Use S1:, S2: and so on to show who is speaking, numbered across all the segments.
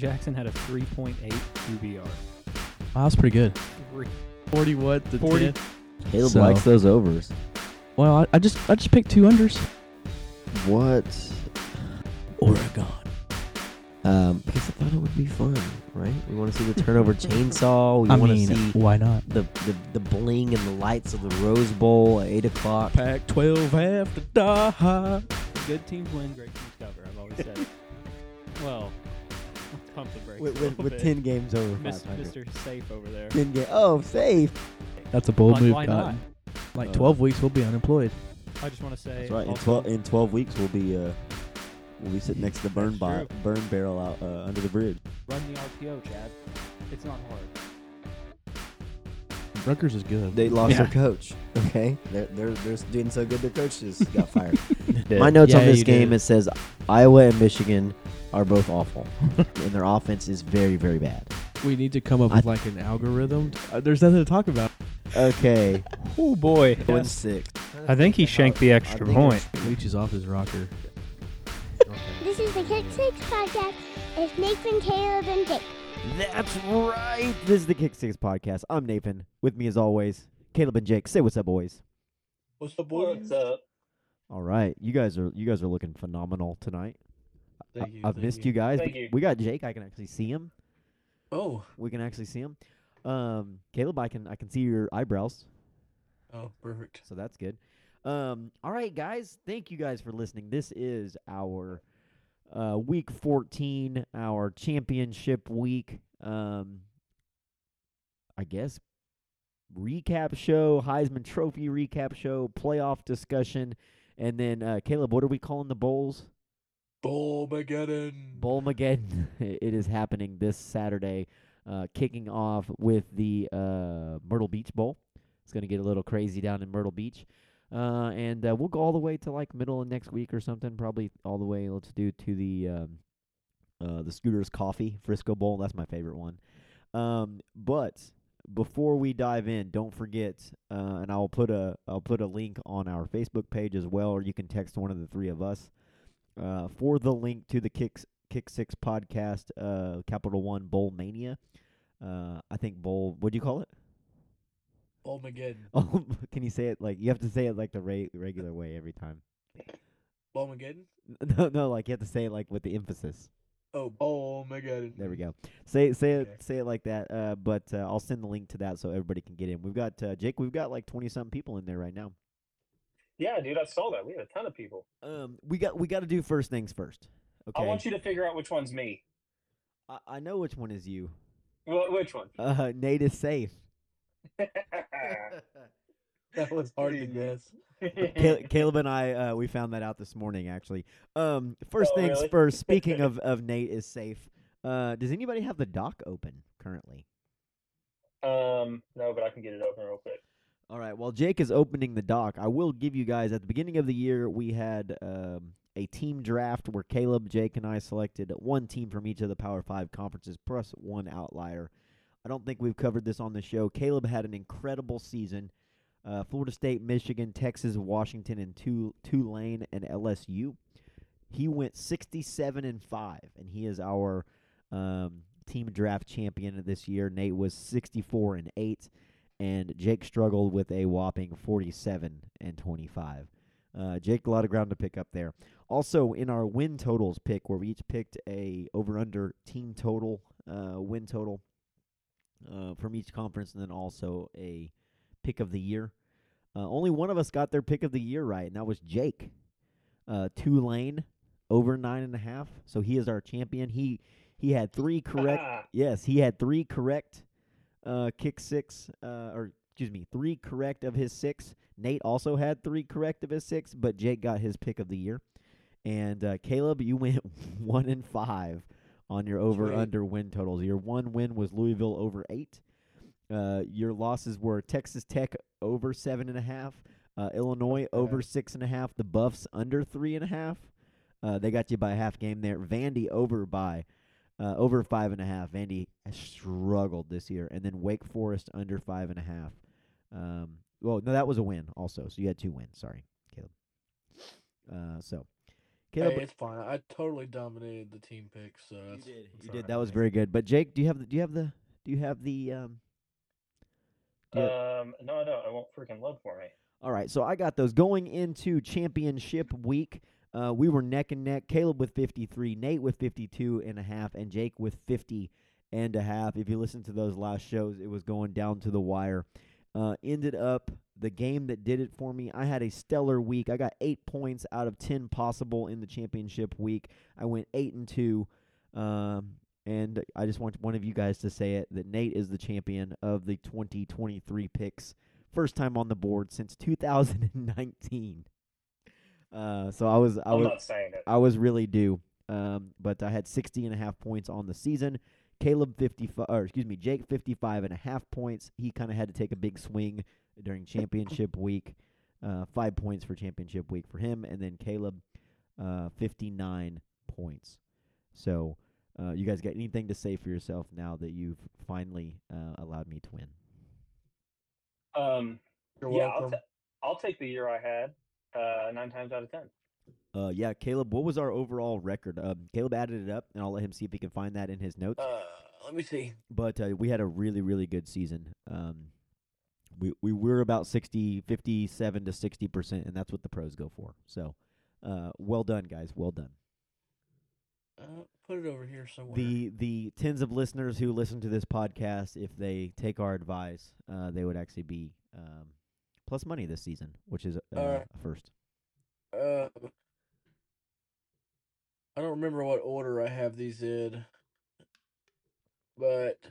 S1: Jackson had a 3.8 QBR.
S2: Wow, that's pretty good.
S3: 40 what? To
S1: 40.
S3: 10?
S4: Caleb
S2: So-
S4: likes those overs.
S2: Well, I just picked 2 unders.
S4: What?
S2: Oregon.
S4: Because I thought it would be fun, right? We want to see the turnover chainsaw. We
S2: I
S4: want to
S2: mean,
S4: see
S2: why not?
S4: the bling and the lights of the Rose Bowl at 8 o'clock.
S2: Pac-12 have to die.
S1: Good teams win, great teams cover. I've always said it. Well, let's pump the brakes a
S4: With
S1: little bit.
S4: 10 games over
S1: Miss-
S4: 500.
S1: Mr. Safe over there.
S4: 10 games. Oh, safe.
S2: That's a bold
S1: Like,
S2: move,
S1: why
S2: Cotton. Like
S4: Uh,
S2: 12 weeks, we'll be unemployed.
S1: I just want to say.
S4: That's right.
S1: also-
S4: In 12 weeks, we'll be sitting next to the
S1: That's true.
S4: burn barrel out under the bridge.
S1: Run the RPO, Chad. It's not hard.
S2: Rutgers is good.
S4: They lost
S1: Yeah.
S4: their coach. Okay, they're doing so good. Their coach just got fired. My notes on
S2: Yeah,
S4: this
S2: you
S4: game
S2: did.
S4: it says Iowa and Michigan are both awful, and their offense is very very bad.
S2: We need to come up with like an algorithm. There's nothing to talk about.
S4: Okay,
S1: Oh boy.
S4: 1-6.
S1: I think he shanked the extra point.
S2: Leach is off his rocker.
S5: This is the Kick Six Podcast. It's Nathan, Caleb, and Jake.
S4: That's right. This is the Kick Six Podcast. I'm Nathan. With me as always, Caleb and Jake. Say what's up, boys.
S3: What's up, boys? What's up?
S4: All right, you guys are looking phenomenal tonight.
S3: Thank you.
S4: I've missed you guys.
S3: Thank you.
S4: We got Jake. I can actually see him.
S3: Oh.
S4: We can actually see him. Caleb, I can see your eyebrows,
S3: Oh, perfect.
S4: so that's good. All right, guys. Thank you guys for listening. This is our week 14, our championship week. I guess recap show, Heisman Trophy recap show, playoff discussion, and then Caleb, what are we calling the bowls?
S3: Bowlmageddon.
S4: Bowlmageddon. It is happening this Saturday, kicking off with the Myrtle Beach Bowl. It's going to get a little crazy down in Myrtle Beach. And we'll go all the way to like middle of next week or something, probably all the way, let's do to the Scooters Coffee Frisco Bowl. That's my favorite one. But before we dive in, don't forget, and I'll put a link on our Facebook page as well, or you can text one of the three of us for the link to the Kick Six Podcast, Capital One Bowl Mania. I think bowl. What do you call it?
S3: Bowlmageddon.
S4: Oh, can you say it like you have to say it like the regular way every time?
S3: Bowlmageddon?
S4: No, like you have to say it like with the emphasis.
S3: Oh, Bowlmageddon.
S4: There we go. Say
S3: Okay.
S4: it like that. But I'll send the link to that so everybody can get in. We've got Jake. We've got like 20-something people in there right now.
S6: Yeah, dude, I saw that. We had a ton of people.
S4: We got to do first things first. Okay.
S6: I want you to figure out which one's me.
S4: I know which one is you.
S6: Which one?
S4: Nate is safe.
S3: That was hard to guess.
S4: Caleb and I, we found that out this morning, actually. First
S6: Oh,
S4: things
S6: really?
S4: first, speaking of Nate is safe, does anybody have the dock open currently?
S6: No, but I can get it open real quick.
S4: All right, while Jake is opening the dock, I will give you guys, at the beginning of the year, we had a team draft where Caleb, Jake, and I selected one team from each of the Power 5 conferences, plus one outlier. I don't think we've covered this on the show. Caleb had an incredible season. Florida State, Michigan, Texas, Washington, and Tulane and LSU. He went 67-5, and he is our team draft champion this year. Nate was 64-8, and Jake struggled with a whopping 47-25. Jake, a lot of ground to pick up there. Also, in our win totals pick, where we each picked a over/under team total, win total from each conference, and then also a pick of the year. Only one of us got their pick of the year right, and that was Jake. Tulane over 9.5, so he is our champion. He had 3 correct. Yes, he had 3 correct. Kick 6, or excuse me, 3 correct of his 6. Nate also had 3 correct of his 6, but Jake got his pick of the year. And Caleb, you went 1-5 on your over/under win totals. Your one win was Louisville over 8. Your losses were Texas Tech over 7.5, Illinois over 6.5, the Buffs under 3.5. They got you by a half game there. Vandy over 5.5. Vandy has struggled this year, and then Wake Forest under 5.5. Well, no, that was a win also. So you had 2 wins. Sorry, Caleb. So Caleb,
S3: Hey, it's fine. I totally dominated the team picks, so
S4: you
S3: that's,
S4: did.
S3: that's
S4: You
S3: all
S4: did.
S3: right
S4: That was
S3: with me.
S4: very good. But Jake, do you have the? Do you have the? Do you have the?
S6: No, I don't. I won't freaking load for me.
S4: All right, so I got those going into championship week. We were neck and neck. Caleb with 53, Nate with 52.5, and Jake with 50.5. If you listen to those last shows, it was going down to the wire. Ended up the game that did it for me. I had a stellar week. I got 8 points out of 10 possible in the championship week. I went 8-2. And I just want one of you guys to say it, that Nate is the champion of the 2023 picks. First time on the board since 2019. So
S6: I'm not saying it.
S4: I was really due. But I had 60.5 points on the season. Jake 55.5 points. He kind of had to take a big swing during championship week. 5 points for championship week for him, and then Caleb 59 points. So you guys got anything to say for yourself now that you've finally allowed me to win?
S3: You're
S6: Yeah,
S3: welcome.
S6: I'll take the year I had 9 times out of 10.
S4: Yeah, Caleb, what was our overall record? Caleb added it up, and I'll let him see if he can find that in his notes.
S3: Let me see.
S4: But we had a really, really good season. We were about 57 to 60%, and that's what the pros go for. So, well done, guys. Well done.
S3: Put it over here somewhere.
S4: The tens of listeners who listen to this podcast, if they take our advice, they would actually be plus money this season, which is a first.
S3: I don't remember what order I have these in, but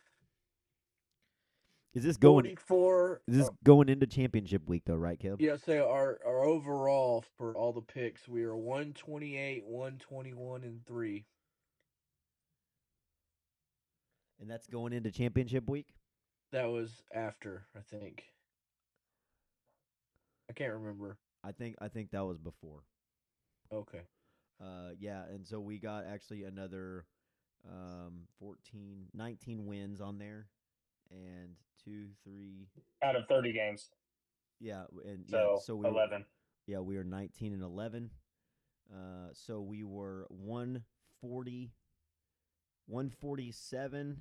S4: Is this going?
S3: 44.
S4: Is this going into championship week though, right, Caleb?
S3: Yeah, so our overall for all the picks, we are 128, 121, and 3.
S4: And that's going into championship week.
S3: That was after, I think. I can't remember.
S4: I think that was before.
S3: Okay.
S4: Yeah, and so we got actually another 19 wins on there, and 2, 3
S6: Out of 30 games.
S4: Yeah, and
S6: So,
S4: we
S6: 11.
S4: we were 19 and 11. So we were 140, 147,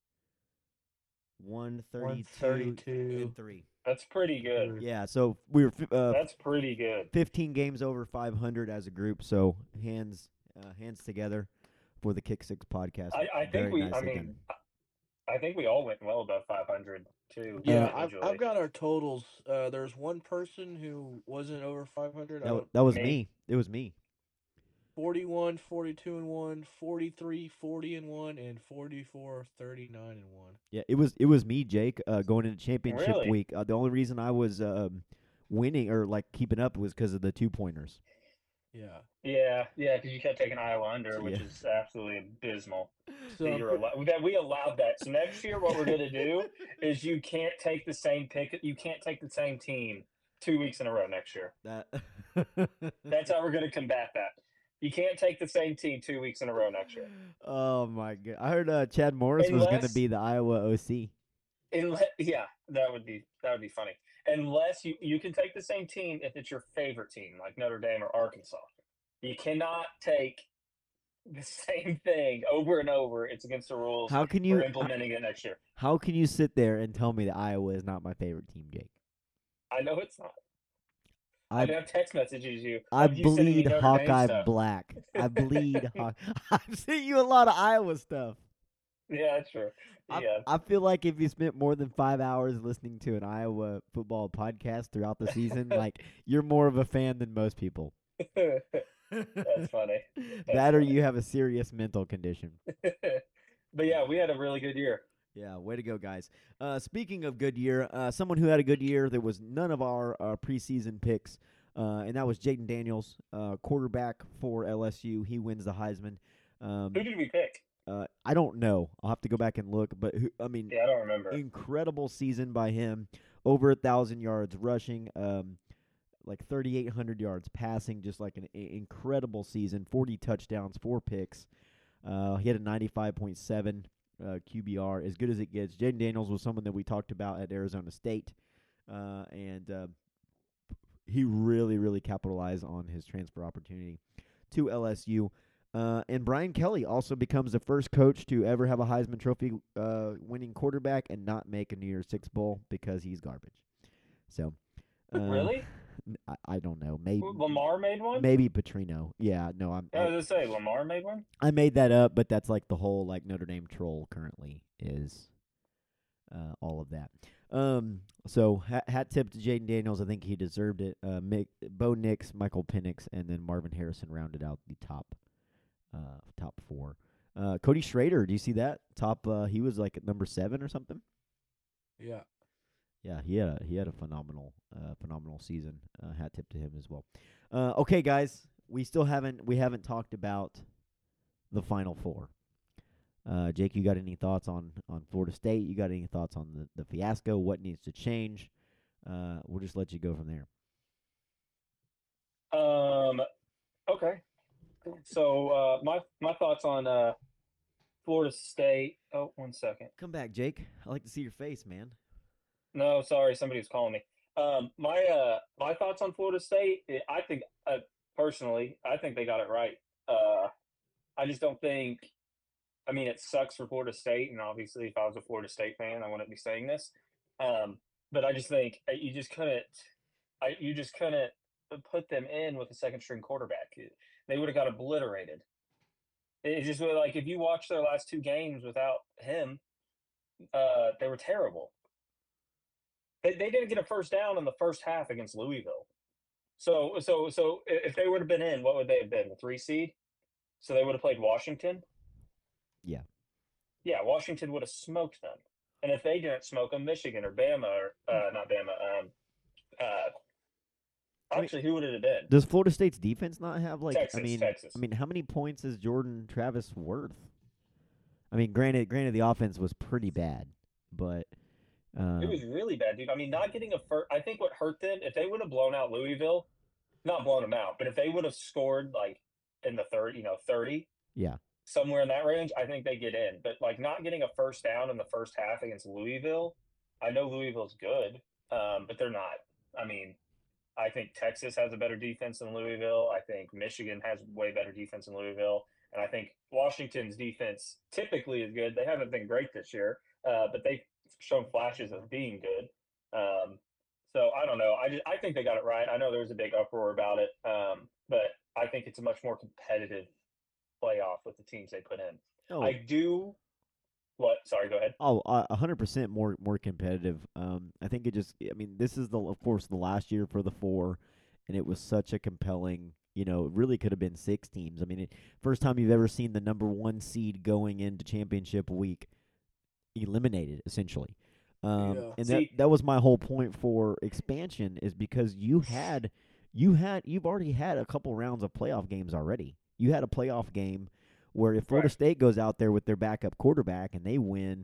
S4: 132, and 3.
S6: That's pretty good.
S4: Yeah, so we were
S6: That's pretty good.
S4: 15 games over 500 as a group. So hands together for the Kick Six podcast.
S6: I think
S4: Very
S6: we.
S4: nicely
S6: I mean,
S4: done.
S6: I think we all went well above 500 too.
S3: Yeah,
S6: individually.
S3: I've got our totals. There's one person who wasn't over 500.
S4: That was
S6: me.
S4: me. It was me.
S3: 41, 42 and 1, 43, 40 and 1, and 44, 39 and 1.
S4: Yeah, it was me, Jake, going into championship
S6: Really?
S4: week. The only reason I was winning or like keeping up was because of the 2-pointers.
S3: Yeah.
S6: Yeah, because you kept taking Iowa under, which
S4: Yeah.
S6: is absolutely abysmal.
S3: So
S6: That we allowed that. So next year, what we're going to do is you can't take the same pick. You can't take the same team 2 weeks in a row next year.
S4: That
S6: That's how we're going to combat that. You can't take the same team 2 weeks in a row next year.
S4: Oh my god! I heard Chad Morris was going to
S6: Unless-
S4: be the Iowa OC.
S6: Yeah, that would be funny. Unless you can take the same team if it's your favorite team, like Notre Dame or Arkansas. You cannot take the same thing over and over. It's against the rules.
S4: How can
S6: We're
S4: you
S6: implementing it next year.
S4: How can you sit there and tell me that Iowa is not my favorite team, Jake?
S6: I know it's not. I
S4: I
S6: have text messages you.
S4: I
S6: of you sending me
S4: bleed
S6: Notre Dame
S4: Hawkeye
S6: stuff.
S4: black. I bleed. I've sent you a lot of Iowa stuff.
S6: Yeah, that's true. Yeah.
S4: I feel like if you spent more than 5 hours listening to an Iowa football podcast throughout the season, like you're more of a fan than most people.
S6: That's funny.
S4: That or
S6: funny.
S4: you have a serious mental condition.
S6: But yeah, we had a really good year.
S4: Yeah, way to go, guys. Speaking of good year, someone who had a good year, there was none of our preseason picks, and that was Jaden Daniels, quarterback for LSU. He wins the Heisman.
S6: Who did we pick?
S4: I don't know. I'll have to go back and look, but
S6: Yeah, I don't remember.
S4: incredible season by him. Over 1,000 yards rushing, like 3,800 yards passing, just like an incredible season. 40 touchdowns, 4 picks. He had a 95.7 QBR, as good as it gets. Jaden Daniels was someone that we talked about at Arizona State, and he really, really capitalized on his transfer opportunity to LSU. And Brian Kelly also becomes the first coach to ever have a Heisman Trophy winning quarterback and not make a New Year's Six bowl because he's garbage. So,
S6: Really?
S4: I don't know. Maybe
S6: Lamar made one?
S4: Maybe Petrino. Yeah, no,
S6: I was going to say, Lamar made one?
S4: I made that up, but that's like the whole like Notre Dame troll currently is all of that. So hat tip to Jaden Daniels. I think he deserved it. Bo Nix, Michael Penix, and then Marvin Harrison rounded out the top four. Cody Schrader, do you see that? He was like at number 7 or something.
S3: Yeah.
S4: Yeah, he had a phenomenal season. Hat tip to him as well. Okay, guys, we haven't talked about the Final Four. Jake, you got any thoughts on Florida State? You got any thoughts on the fiasco? What needs to change? We'll just let you go from there.
S6: Okay. So my thoughts on Florida State. Oh, 1 second.
S4: Come back, Jake. I like to see your face, man.
S6: No, sorry, somebody was calling me. My thoughts on Florida State. I think personally, I think they got it right. I just don't think. I mean, it sucks for Florida State, and obviously, if I was a Florida State fan, I wouldn't be saying this. But I just think you just couldn't put them in with a second string quarterback. They would have got obliterated. It's just like if you watch their last 2 games without him, they were terrible. They didn't get a first down in the first half against Louisville. So if they would have been in, what would they have been? The 3 seed? So they would have played Washington?
S4: Yeah.
S6: Yeah, Washington would have smoked them. And if they didn't smoke them, Michigan or Bama or not Bama, actually, who would it have been?
S4: Does Florida State's defense not have like
S6: Texas.
S4: I mean, how many points is Jordan Travis worth? I mean, granted the offense was pretty bad, but
S6: it was really bad, dude. I mean, not getting a first. I think what hurt them, if they would have blown out Louisville, not blown them out, but if they would have scored like in the 30,
S4: yeah,
S6: somewhere in that range, I think they get in. But like not getting a first down in the first half against Louisville, I know Louisville's good, but they're not. I mean, I think Texas has a better defense than Louisville. I think Michigan has way better defense than Louisville. And I think Washington's defense typically is good. They haven't been great this year, but they've shown flashes of being good. So I don't know. I think they got it right. I know there was a big uproar about it, but I think it's a much more competitive playoff with the teams they put in.
S4: Oh.
S6: I do. What? Sorry, go ahead.
S4: 100% more competitive. I think it just. I mean, this is of course the last year for the 4, and it was such a compelling. It really could have been 6 teams. I mean, first time you've ever seen the number 1 seed going into championship week eliminated, essentially. And that was my whole point for expansion is because you've already had a couple rounds of playoff games already. You had a playoff game where if Florida State goes out there with their backup quarterback and they win,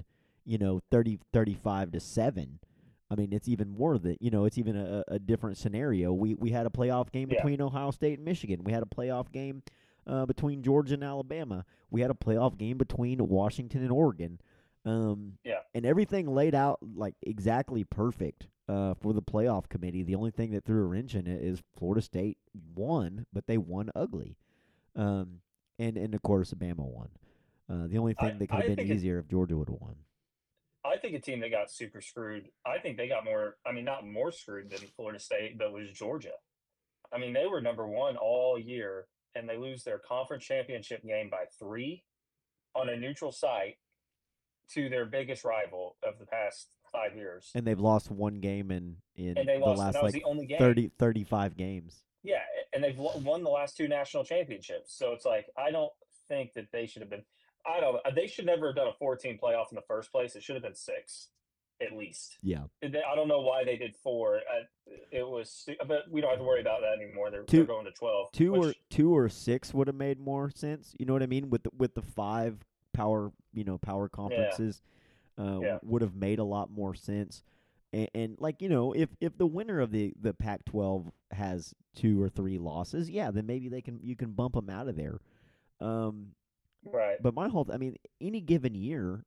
S4: 35-7, I mean, it's even more than, it's even a different scenario. We had a playoff game between Ohio State and Michigan. We had a playoff game between Georgia and Alabama. We had a playoff game between Washington and Oregon. And everything laid out like exactly perfect for the playoff committee. The only thing that threw a wrench in it is Florida State won, but they won ugly. And of course, Bama won. The only thing that could have been easier if Georgia would have won.
S6: I think a team that got super screwed, I think they got more, I mean, not more screwed than Florida State, but was Georgia. I mean, they were number 1 all year, and they lose their conference championship game by 3 on a neutral site to their biggest rival of the past 5 years.
S4: And they've lost 1 game in the last
S6: like the only game.
S4: 35 games.
S6: Yeah, and they've won the last 2 national championships. So it's like, I don't think that they should have been. I don't know. They should never have done a 14 playoff in the first place. It should have been 6, at least.
S4: Yeah.
S6: I don't know why they did 4. It was, but we don't have to worry about that anymore. They're going to 12.
S4: 2 or 6 would have made more sense. You know what I mean? With the 5 power conferences, would have made a lot more sense. And like if the winner of the Pac-12 has 2 or 3 losses, then maybe you can bump them out of there.
S6: Right.
S4: But any given year,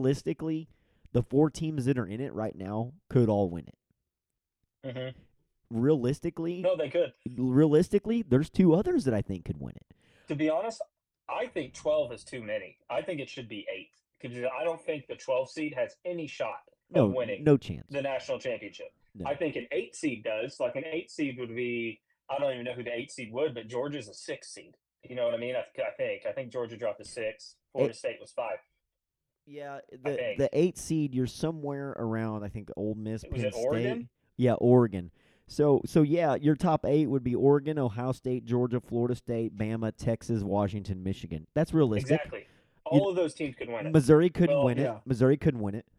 S4: realistically, the 4 teams that are in it right now could all win it.
S6: Mm-hmm.
S4: realistically,
S6: No, they could.
S4: there's two others that I think could win it.
S6: To be honest, I think 12 is too many. I think it should be 8 because I don't think the 12 seed has any shot of winning
S4: No chance.
S6: the national championship.
S4: No.
S6: I think an 8 seed does. Like an 8 seed would be. I don't even know who the 8 seed would, but Georgia's a 6 seed. You know what I mean? I think Georgia dropped a 6. Florida State was 5.
S4: Yeah,
S6: think.
S4: the 8 seed, you're somewhere around. I think Ole Miss,
S6: Was
S4: Penn
S6: it
S4: State.
S6: Oregon?
S4: Yeah, Oregon. So yeah, your top 8 would be Oregon, Ohio State, Georgia, Florida State, Bama, Texas, Washington, Michigan. That's realistic.
S6: Exactly. All of those teams could win it.
S4: Missouri couldn't
S6: Well,
S4: win it.
S3: yeah.
S4: Missouri couldn't win it.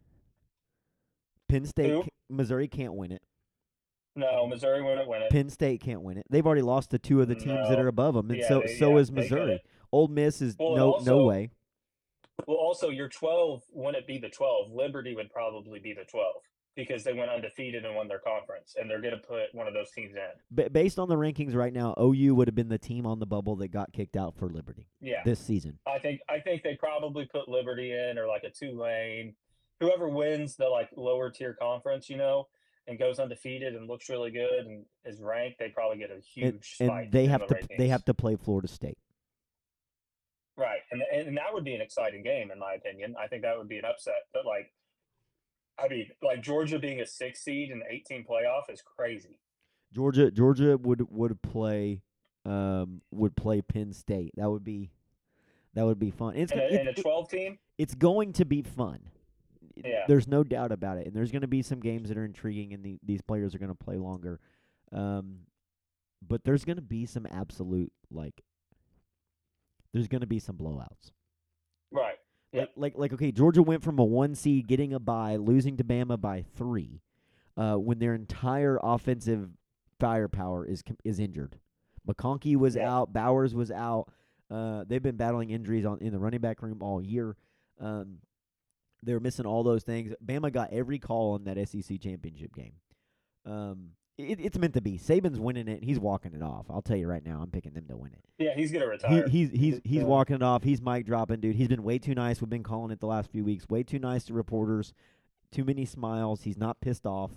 S4: Penn State,
S6: Who?
S4: Missouri can't win it.
S6: No, Missouri wouldn't win it.
S4: Penn State can't win it. They've already lost to 2 of the teams that
S6: No.
S4: are above them, and
S6: Yeah,
S4: so
S6: they
S4: is
S6: couldn't.
S4: Missouri. Ole Miss is
S6: Well,
S4: no
S6: also-
S4: way.
S6: Well, also, your 12 wouldn't be the 12. Liberty would probably be the 12 because they went undefeated and won their conference, and they're going to put one of those teams in.
S4: Based on the rankings right now, OU would have been the team on the bubble that got kicked out for Liberty
S6: Yeah.
S4: this season.
S6: I think they probably put Liberty in or like a Tulane. Whoever wins the like lower tier conference, and goes undefeated and looks really good and is ranked, they probably get a huge
S4: And
S6: spike.
S4: they
S6: in
S4: have
S6: the
S4: to they
S6: rankings.
S4: have to play Florida State.
S6: Right, and that would be an exciting game in my opinion. I think that would be an upset. But Georgia being a 6 seed in the 18 playoff is crazy.
S4: Georgia would play Penn State. That would be fun.
S6: And a 12 team.
S4: It's going to be fun.
S6: Yeah.
S4: There's no doubt about it. And there's going to be some games that are intriguing, and these players are going to play longer. But there's going to be some absolute there's going to be some blowouts.
S6: Right. Yeah.
S4: Like okay, Georgia went from a 1 seed getting a bye, losing to Bama by 3, when their entire offensive firepower is injured. McConkey was out, Bowers was out. They've been battling injuries in the running back room all year. They were missing all those things. Bama got every call in that SEC championship game. It's meant to be. Saban's winning it. He's walking it off. I'll tell you right now, I'm picking them to win it.
S6: Yeah, he's gonna retire.
S4: He's walking it off. He's mic dropping, dude. He's been way too nice. We've been calling it the last few weeks. Way too nice to reporters. Too many smiles. He's not pissed off.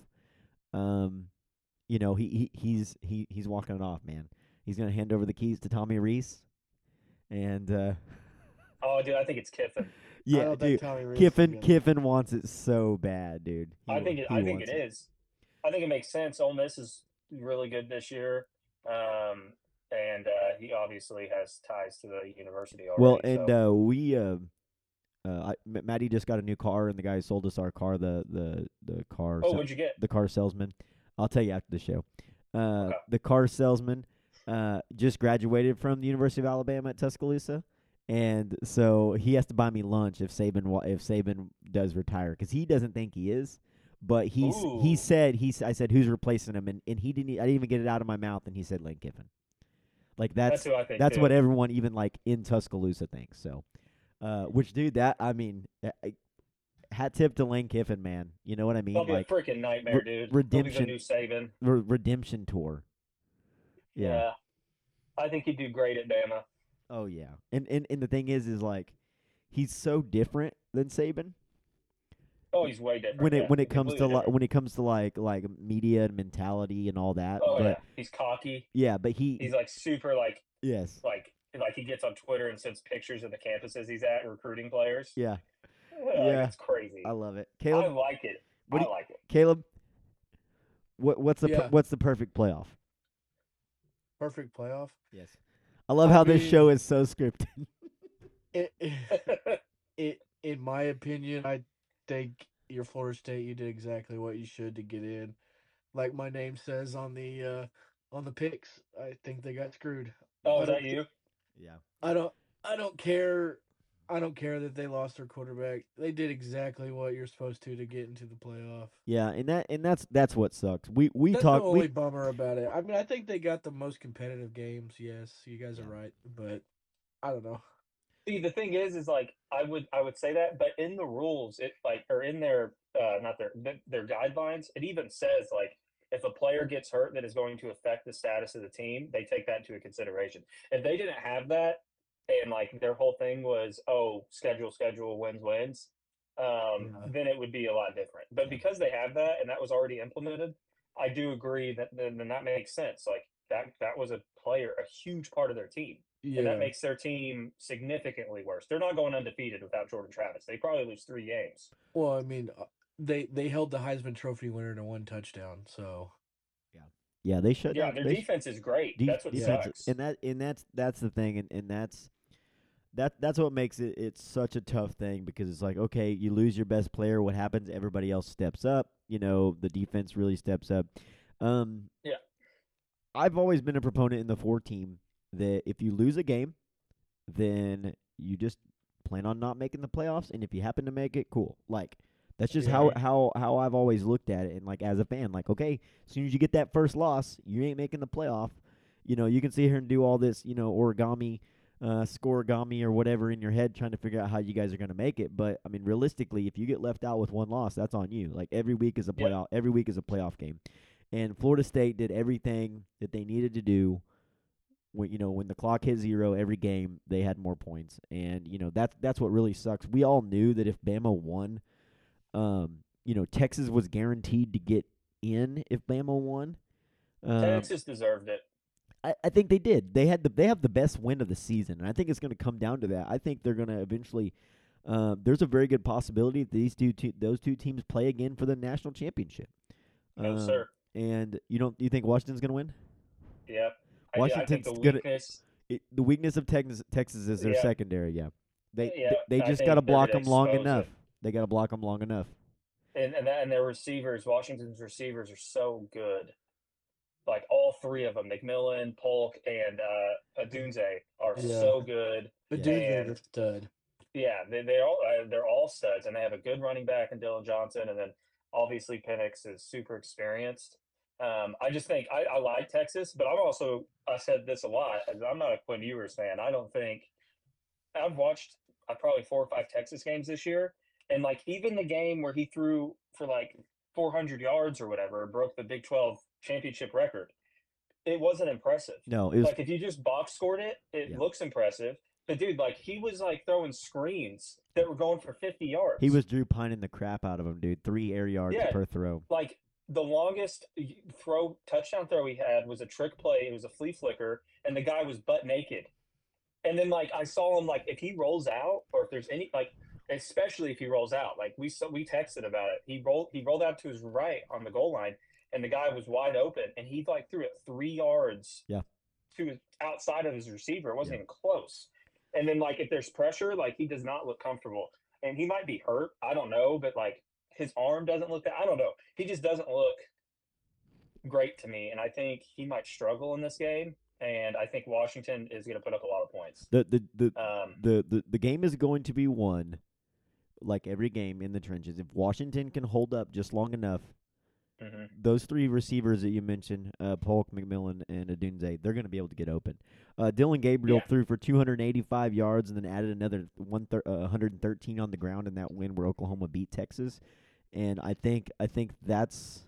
S4: He's walking it off, man. He's gonna hand over the keys to Tommy Reese, and
S6: Oh, dude, I think it's Kiffin.
S3: I
S4: yeah,
S3: don't
S4: dude.
S3: think Tommy Reese is gonna-
S4: Kiffin wants it so bad, dude.
S6: I think it
S4: wants
S6: is. I think it makes sense. Ole Miss is really good this year, and he obviously has ties to the university already.
S4: Well, and
S6: so.
S4: Maddie just got a new car, and the guy who sold us our car, the car.
S6: What'd you get?
S4: The car salesman. I'll tell you after the show.
S6: Okay.
S4: The car salesman just graduated from the University of Alabama at Tuscaloosa, and so he has to buy me lunch if Saban does retire, because he doesn't think he is. But I said who's replacing him, and he didn't. I didn't even get it out of my mouth, and he said Lane Kiffin. Like that's
S6: who I think.
S4: that's
S6: too.
S4: what everyone even in Tuscaloosa thinks. So, which dude, hat tip to Lane Kiffin, man. You know what I mean?
S6: That'll be a freaking nightmare, dude.
S4: redemption.
S6: He'll be the new Saban.
S4: Redemption tour. Yeah.
S6: I think he'd do great at Bama.
S4: Oh yeah. And the thing is he's so different than Saban.
S6: Oh, he's way different.
S4: When it comes to
S6: completely
S4: like media and mentality and all that.
S6: Oh
S4: but,
S6: yeah, he's cocky.
S4: Yeah, but
S6: He's like super
S4: yes.
S6: like he gets on Twitter and sends pictures of the campuses he's at recruiting players.
S4: Yeah.
S6: Yeah, it's crazy.
S4: I love it.
S6: I
S4: Caleb,
S6: like it.
S4: what
S6: I
S4: do you-
S6: like it.
S4: Caleb, what's the
S3: Yeah.
S4: what's the perfect playoff?
S3: Perfect playoff.
S4: Yes. I love
S3: I
S4: how this
S3: mean-
S4: show is so scripted.
S3: In my opinion, I think your Florida State, you did exactly what you should to get in. Like my name says on the picks, I think they got screwed.
S6: Oh,
S3: I
S6: is
S3: don't
S6: that you?
S4: Yeah.
S3: I don't care. I don't care that they lost their quarterback. They did exactly what you're supposed to get into the playoff.
S4: Yeah, and that's what sucks. We
S3: That's
S4: talk
S3: the only bummer about it. I mean, I think they got the most competitive games. Yes, you guys are right, but I don't know.
S6: See, the thing is like I would say that, but in the rules, it or in their not their guidelines, it even says like if a player gets hurt that is going to affect the status of the team, they take that into a consideration. If they didn't have that, and like their whole thing was schedule wins, then it would be a lot different. But because they have that and that was already implemented, I do agree that then that makes sense. Like that was a player, a huge part of their team. And that
S3: Yeah.
S6: makes their team significantly worse. They're not going undefeated without Jordan Travis. They probably lose 3 games.
S3: Well, I mean, they held the Heisman Trophy winner to 1 touchdown. So
S4: Yeah, they shut
S6: Yeah,
S4: down.
S6: their
S4: they
S6: defense is great. That's what
S4: defense,
S6: sucks.
S4: and that's the thing, and that's what makes it's such a tough thing, because it's like, okay, you lose your best player, what happens? Everybody else steps up. The defense really steps up.
S6: Yeah.
S4: I've always been a proponent in the 4 team that if you lose a game, then you just plan on not making the playoffs, and if you happen to make it, cool. Like, that's just
S3: Yeah.
S4: how I've always looked at it, and like as a fan, like, okay, as soon as you get that first loss, you ain't making the playoff. You can sit here and do all this, origami, scoregami or whatever in your head, trying to figure out how you guys are going to make it. But I mean, realistically, if you get left out with 1 loss, that's on you. Like, every week is a playoff. Every week is a playoff game, and Florida State did everything that they needed to do. When the clock hit 0, every game they had more points, and that's what really sucks. We all knew that if Bama won, Texas was guaranteed to get in if Bama won.
S6: Texas deserved it.
S4: I think they did. They have the best win of the season, and I think it's going to come down to that. I think they're going to eventually. There's a very good possibility that those two teams play again for the national championship.
S6: No, sir.
S4: And you think Washington's going to win?
S6: Yep.
S4: Washington's
S6: I think
S4: gonna.
S6: weakness,
S4: The weakness of Texas is their
S6: Yeah.
S4: secondary. Yeah, they
S6: I
S4: just
S6: think
S4: got to
S6: they're
S4: block
S6: gonna
S4: them long
S6: expose
S4: enough.
S6: it.
S4: They got to block them long enough.
S6: And their receivers, Washington's receivers are so good. Like, all 3 of them, McMillan, Polk, and Adunze are
S3: Yeah.
S6: so good.
S3: But
S6: Yeah.
S3: dude's a stud.
S6: Yeah, they're all studs, and they have a good running back in Dylan Johnson, and then obviously Penix is super experienced. I just think I like Texas, but I said this a lot. I'm not a Quinn Ewers fan. I don't think I've watched probably 4 or 5 Texas games this year, and like even the game where he threw for like 400 yards or whatever, broke the Big 12 championship record. It wasn't impressive.
S4: No, it was.
S6: Like, if you just box scored it, it
S4: Yeah.
S6: looks impressive. But dude, like, he was like throwing screens that were going for 50 yards.
S4: He was Drew Pining the crap out of him, dude. 3 air yards
S6: Yeah.
S4: per throw.
S6: Like, the longest touchdown throw he had was a trick play. It was a flea flicker, and the guy was butt naked. And then, like, I saw him, like, if he rolls out, or if there's any, like, especially if he rolls out, like, we texted about it. He rolled out to his right on the goal line, and the guy was wide open, and he like threw it 3 yards.
S4: Yeah.
S6: To outside of his receiver. It wasn't
S4: Yeah.
S6: even close. And then, like, if there's pressure, like, he does not look comfortable, and he might be hurt. I don't know, but like, his arm doesn't look that. I don't know. He just doesn't look great to me, and I think he might struggle in this game. And I think Washington is going to put up a lot of points.
S4: The game is going to be won, like every game, in the trenches. If Washington can hold up just long enough, those 3 receivers that you mentioned, Polk, McMillan, and Adunze, they're going to be able to get open. Dylan Gabriel threw for 285 yards and then added another 113 on the ground in that win where Oklahoma beat Texas. And I think that's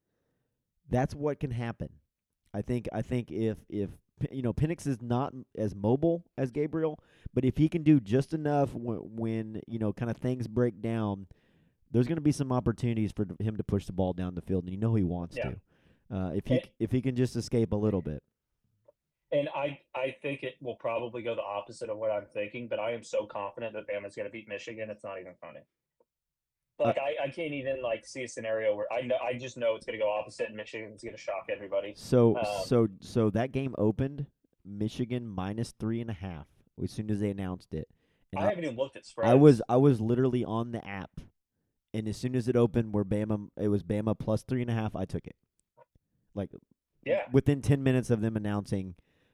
S4: what can happen. I think if Penix is not as mobile as Gabriel, but if he can do just enough when kind of things break down, there's going to be some opportunities for him to push the ball down the field, and he wants to. If he can just escape a little bit.
S6: And I think it will probably go the opposite of what I'm thinking, but I am so confident that Bama's going to beat Michigan. It's not even funny. Like, I can't even like see a scenario where I just know it's going to go opposite, and Michigan's going to shock everybody.
S4: So that game opened Michigan -3.5 as soon as they announced it. And
S6: I haven't even looked at spreads.
S4: I was literally on the app, and as soon as it opened, it was Bama +3.5. I took it. Like, within 10 minutes of them announcing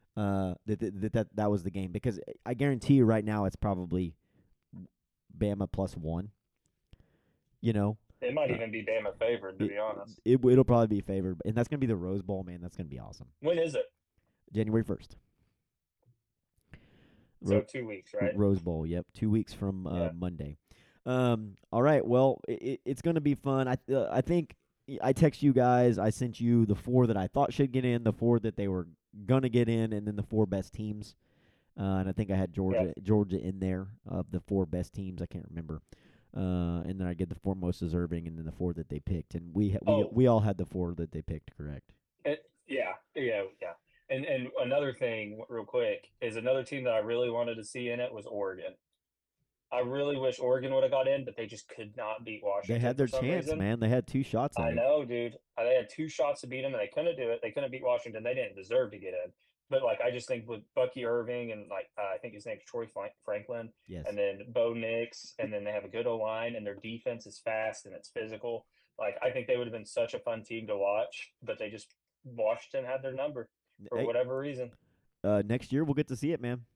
S4: that was the game, because I guarantee you right now it's probably Bama +1.
S6: It might even be Bama favored, to be honest.
S4: It'll probably be favored, and that's gonna be the Rose Bowl, man. That's gonna be awesome.
S6: When is it?
S4: January 1st.
S6: So 2 weeks, right?
S4: Rose Bowl. Yep, 2 weeks from Monday. All right. Well, it's gonna be fun. I think I text you guys. I sent you the 4 that I thought should get in, the 4 that they were gonna get in, and then the 4 best teams. And I think I had Georgia in there of the 4 best teams. I can't remember. and then I get the 4 most deserving, and then the 4 that they picked, and we
S6: Oh.
S4: we all had the 4 that they picked correct.
S6: Yeah. And another thing, real quick, is another team that I really wanted to see in it was Oregon. I really wish Oregon would have got in, but they just could not beat Washington.
S4: They had their
S6: for some
S4: chance,
S6: reason.
S4: man. They had 2 shots at
S6: I
S4: it.
S6: know, dude. They had 2 shots to beat them, and they couldn't do it. They couldn't beat Washington. They didn't deserve to get in. But like, I just think with Bucky Irving and like I think his name's Troy Franklin,
S4: Yes.
S6: and then Bo Nix, and then they have a good O line, and their defense is fast and it's physical. Like, I think they would have been such a fun team to watch, but they just Washington had their number for
S4: Hey,
S6: whatever reason.
S4: next year we'll get to see it, man.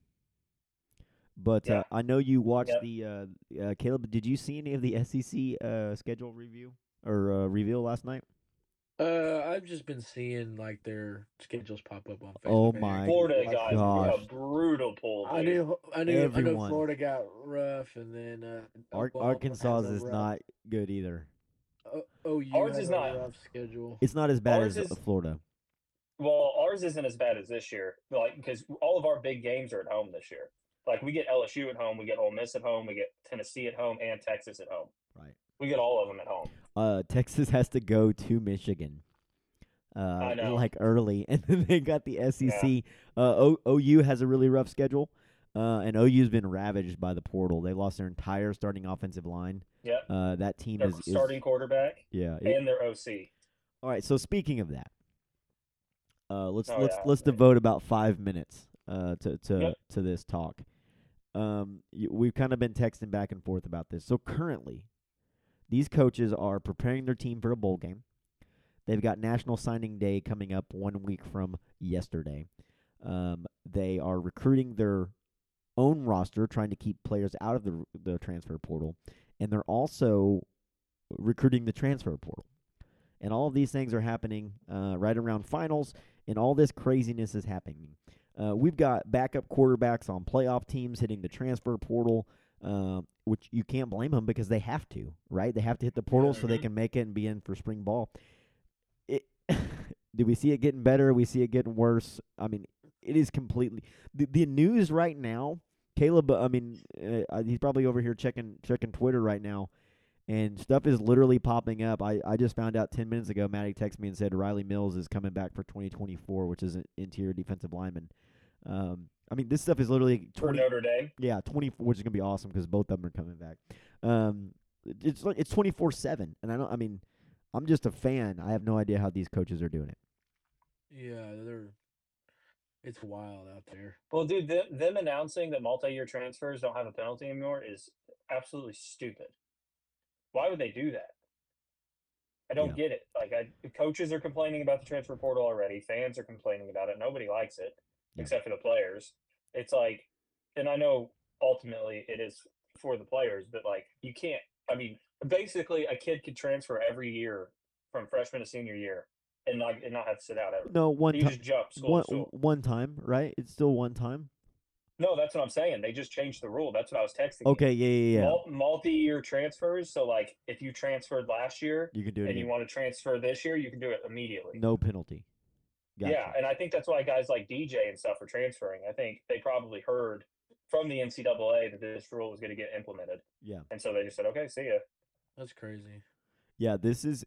S4: But
S6: Yeah.
S4: I know you watched
S6: Yep.
S4: the Caleb. Did you see any of the SEC schedule review or reveal last night?
S3: I've just been seeing like their schedules pop up on Facebook.
S4: Oh
S3: man.
S4: my
S6: Florida
S3: Like,
S6: got
S4: gosh.
S6: a brutal pull.
S3: I
S6: dude.
S3: knew I knew
S4: Everyone.
S3: Florida got rough, and then Oklahoma
S4: Arkansas
S3: has a
S4: is
S3: rough-
S4: not good either.
S3: OU
S6: Ours
S3: has
S6: is
S3: a
S6: not.
S3: rough schedule.
S4: It's not as bad
S6: Ours
S4: as
S6: is-
S4: Florida.
S6: Well, ours isn't as bad as this year, like because all of our big games are at home this year. Like we get LSU at home, we get Ole Miss at home, we get Tennessee at home, and Texas at home.
S4: Right.
S6: We get all of them at home.
S4: Texas has to go to Michigan.
S6: I know.
S4: Like early, and then they got the SEC. OU has a really rough schedule, and OU's been ravaged by the portal. They lost their entire starting offensive line.
S6: Yep.
S4: That team
S6: Their
S4: is
S6: starting quarterback
S4: yeah.
S6: and their OC.
S4: All right. So speaking of that, let's
S6: Oh,
S4: let's
S6: yeah.
S4: let's devote about 5 minutes to
S6: Yep.
S4: this talk. We've kind of been texting back and forth about this. So currently, these coaches are preparing their team for a bowl game. They've got National Signing Day coming up 1 week from yesterday. They are recruiting their own roster, trying to keep players out of the transfer portal, and they're also recruiting the transfer portal. And all of these things are happening right around finals, and all this craziness is happening. We've got backup quarterbacks on playoff teams hitting the transfer portal, which you can't blame them because they have to, right? They have to hit the portal so they can make it and be in for spring ball. Do we see it getting better? We see it getting worse. I mean, it is completely the news right now. Caleb, I mean, he's probably over here checking Twitter right now, and stuff is literally popping up. I just found out 10 minutes ago. Maddie texted me and said Riley Mills is coming back for 2024, which is an interior defensive lineman. I mean, this stuff is literally
S6: For Notre Dame.
S4: Yeah, 24, which is gonna be awesome because both of them are coming back. It's 24/7, and I mean, I'm just a fan. I have no idea how these coaches are doing it.
S3: Yeah, it's wild out there.
S6: Well, dude, them announcing that multi-year transfers don't have a penalty anymore is absolutely stupid. Why would they do that? I don't get it. Like, the coaches are complaining about the transfer portal already. Fans are complaining about it. Nobody likes it, except for the players. It's like, and I know ultimately it is for the players, but like, you can't. I mean, basically, a kid could transfer every year from freshman to senior year and not have to sit out ever.
S4: No, one
S6: You
S4: time,
S6: just jump school to school.
S4: one time, right? It's still one time.
S6: No, that's what I'm saying. They just changed the rule. That's what I was texting.
S4: Okay, yeah.
S6: Multi-year transfers. So, like, if you transferred last year
S4: You can do it
S6: and you
S4: again.
S6: want to transfer this year, you can do it immediately.
S4: No penalty. Gotcha.
S6: Yeah, and I think that's why guys like DJ and stuff are transferring. I think they probably heard from the NCAA that this rule was going to get implemented.
S4: Yeah.
S6: And so they just said, okay, see ya.
S3: That's crazy.
S4: Yeah, this is.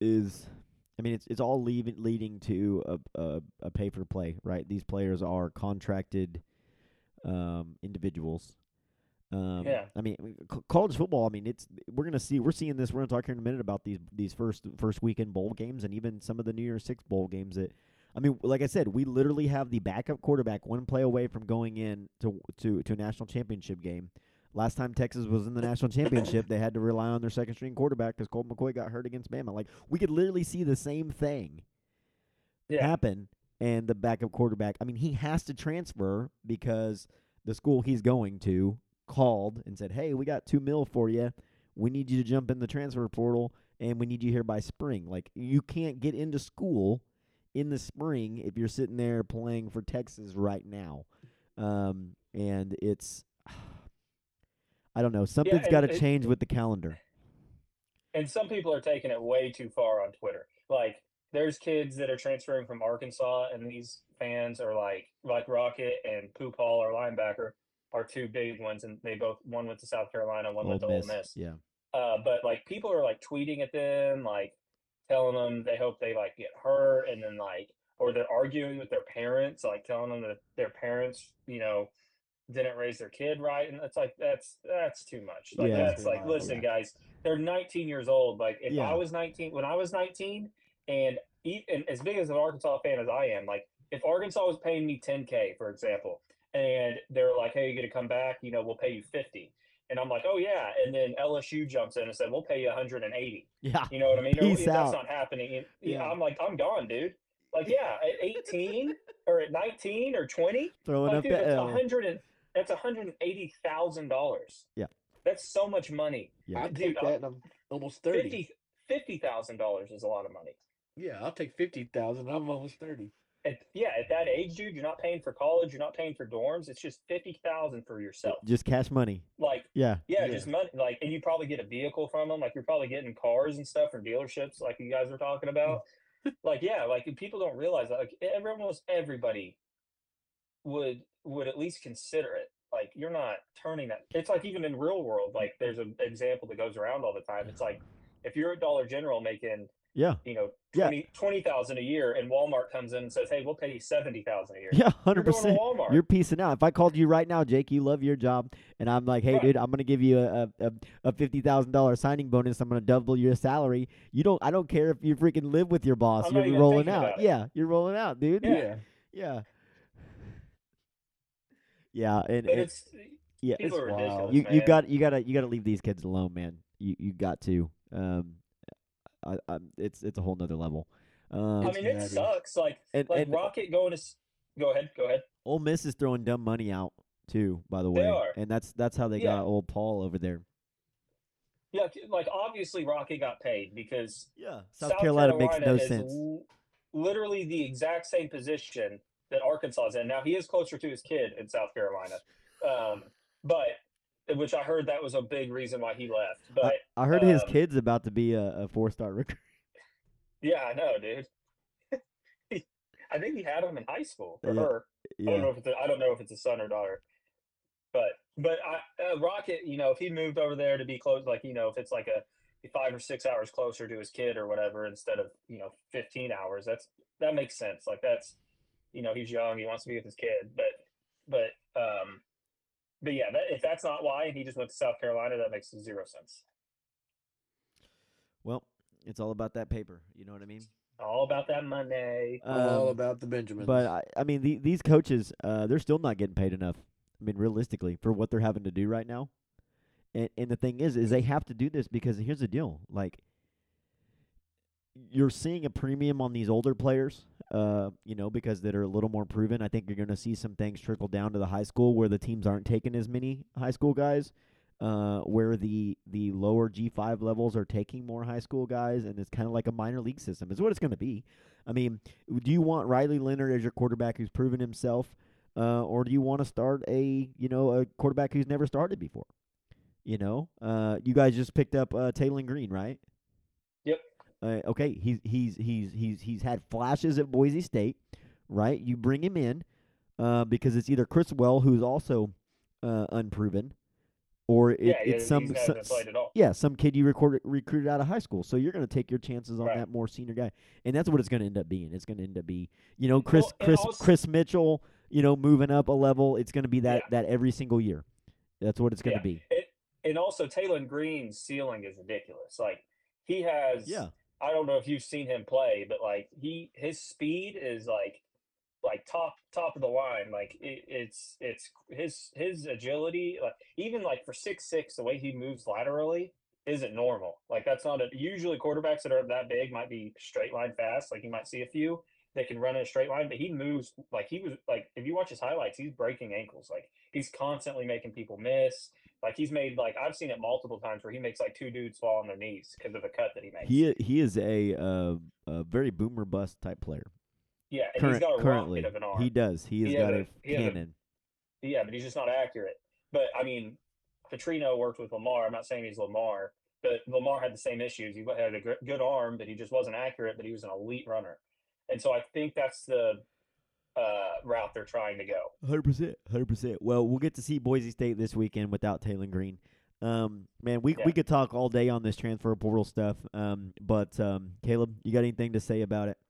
S4: I mean, it's all leading to a pay for play, right? These players are contracted individuals.
S6: Yeah.
S4: I mean, college football. I mean, we're seeing this. We're gonna talk here in a minute about these first weekend bowl games and even some of the New Year's Six bowl games. That, I mean, like I said, we literally have the backup quarterback one play away from going in to a national championship game. Last time Texas was in the national championship, they had to rely on their second string quarterback because Colt McCoy got hurt against Bama. Like, we could literally see the same thing happen, and the backup quarterback. I mean, he has to transfer because the school he's going to called and said, "Hey, we got $2 million for you. We need you to jump in the transfer portal, and we need you here by spring." Like, you can't get into school in the spring if you're sitting there playing for Texas right now, and it's. I don't know. Something's got to change with the calendar.
S6: And some people are taking it way too far on Twitter. Like, there's kids that are transferring from Arkansas, and these fans are like Rocket and Poop Hall, our linebacker, are two big ones, and one went to South Carolina, one went to Ole Miss.
S4: Yeah.
S6: But like people are like tweeting at them, like telling them they hope they like get hurt, and then like or they're arguing with their parents, like telling them that their parents, didn't raise their kid right, and it's like that's too much. Like
S4: Yeah.
S6: that's like,
S3: Wow,
S6: listen, guys, they're 19 years old. Like if
S4: Yeah.
S6: I was 19, when I was 19, and as big as an Arkansas fan as I am, like if Arkansas was paying me 10K, for example, and they're like, hey, you get to come back, we'll pay you 50. And I'm like, oh yeah, and then LSU jumps in and said, we'll pay you 180.
S4: Yeah.
S6: You know what I mean?
S4: Peace
S6: That's
S4: out.
S6: not happening. And,
S4: Yeah.
S6: I'm like, I'm gone, dude. Like, yeah, at 18 or at 19 or 20,
S4: Throwing
S6: like,
S4: up
S6: dude,
S4: the
S6: that's $180,000.
S4: Yeah.
S6: That's so much money.
S4: Yeah.
S3: I'd
S6: Dude,
S3: take that, and I'm almost 30.
S6: $50,000 is a lot of money.
S3: Yeah, I'll take 50,000. I'm almost 30.
S6: At that age, dude, you're not paying for college, you're not paying for dorms. It's just 50,000 for yourself.
S4: Just cash money.
S6: Like,
S4: Yeah.
S6: yeah,
S3: Yeah.
S6: just money. Like, and you probably get a vehicle from them. Like, you're probably getting cars and stuff from dealerships, like you guys were talking about. Like, yeah, like people don't realize that. Like, everybody would at least consider it. Like, you're not turning that. It's like even in real world, like there's an example that goes around all the time. It's like if you're a Dollar General making,
S4: Yeah.
S6: 20,000 a year, and Walmart comes in and says, hey, we'll pay you 70,000 a year.
S4: Yeah,
S6: You're going to
S4: 100%.
S6: Walmart.
S4: You're piecing out. If I called you right now, Jake, you love your job, and I'm like, hey,
S6: Right.
S4: dude, I'm gonna give you a $50,000 signing bonus. I'm gonna double your salary. I don't care if you freaking live with your boss.
S6: I'm not
S4: You're
S6: even
S4: rolling
S6: thinking
S4: out.
S6: about it.
S4: Yeah, you're rolling out, dude.
S6: Yeah.
S4: Yeah. Yeah, and
S6: And it's
S4: yeah,
S6: people are
S3: wild.
S6: ridiculous.
S4: you
S6: man.
S4: gotta leave these kids alone, man. You got to. It's a whole nother level.
S6: I
S3: It's
S6: mean, it
S3: nutty.
S6: sucks. Like
S4: And
S6: Rocket going to. Go ahead.
S4: Ole Miss is throwing dumb money out too, by the
S6: They
S4: way,
S6: are.
S4: and that's how they
S6: Yeah.
S4: got old Paul over there.
S6: Yeah, like obviously Rocket got paid because
S4: Yeah, South Carolina makes no
S6: is
S4: sense.
S6: Literally the exact same position that Arkansas is in. Now he is closer to his kid in South Carolina, but which I heard that was a big reason why he left. But
S4: I heard his
S6: um,
S4: kid's about to be a 4-star recruit.
S6: yeah, I know, dude. I think he had him in high school or
S4: Yeah.
S6: her. I don't
S4: Yeah,
S6: know if it's a son or daughter. But Rocket, if he moved over there to be close, like if it's like a 5 or 6 hours closer to his kid or whatever instead of 15 hours, that makes sense. Like that's he's young, he wants to be with his kid, but yeah, if that's not why, and he just went to South Carolina, that makes zero sense.
S4: well, it's all about that paper. You know what I mean?
S6: All about that money.
S3: All about the Benjamins.
S4: But I mean, these coaches, they're still not getting paid enough. I mean, realistically, for what they're having to do right now. And the thing is they have to do this because here's the deal: like, you're seeing a premium on these older players, because that are a little more proven. I think you're going to see some things trickle down to the high school where the teams aren't taking as many high school guys, where the lower G5 levels are taking more high school guys, and it's kind of like a minor league system. It's what it's going to be. I mean, do you want Riley Leonard as your quarterback who's proven himself, or do you want to start a quarterback who's never started before? You guys just picked up Taylon Green, right?
S6: Yep.
S4: Okay, he's had flashes at Boise State, right? You bring him in because it's either Chris Well, who's also unproven, or it's some
S6: hasn't played at all.
S4: some kid you recruited out of high school. So you're going to take your chances on
S6: Right.
S4: that more senior guy, and that's what it's going to end up being. It's going to end up be Chris Mitchell, moving up a level. It's going to be that every single year. That's what it's going to be.
S6: And also, Taylon Green's ceiling is ridiculous. Like he has, I don't know if you've seen him play, but like his speed is like top of the line. Like it's his agility. Like even like for 6'6", the way he moves laterally isn't normal. Like that's not usually quarterbacks that are that big might be straight line fast. Like you might see a few that can run in a straight line, but he moves like he was like if you watch his highlights, he's breaking ankles. Like he's constantly making people miss. Like he's made I've seen it multiple times where he makes like two dudes fall on their knees because of a cut that he makes.
S4: He is a very boomer bust type player.
S6: Yeah, and he's got a
S4: currently
S6: rocket of an arm.
S4: he does. He has got a cannon.
S6: Yeah, but he's just not accurate. But I mean, Petrino worked with Lamar. I'm not saying he's Lamar, but Lamar had the same issues. He had a good arm, but he just wasn't accurate. But he was an elite runner, and so I think that's the route they're trying to go.
S4: 100%. Well, we'll get to see Boise State this weekend without Taylon Green. Man, we
S6: Yeah.
S4: could talk all day on this transfer portal stuff. But Caleb, you got anything to say about it?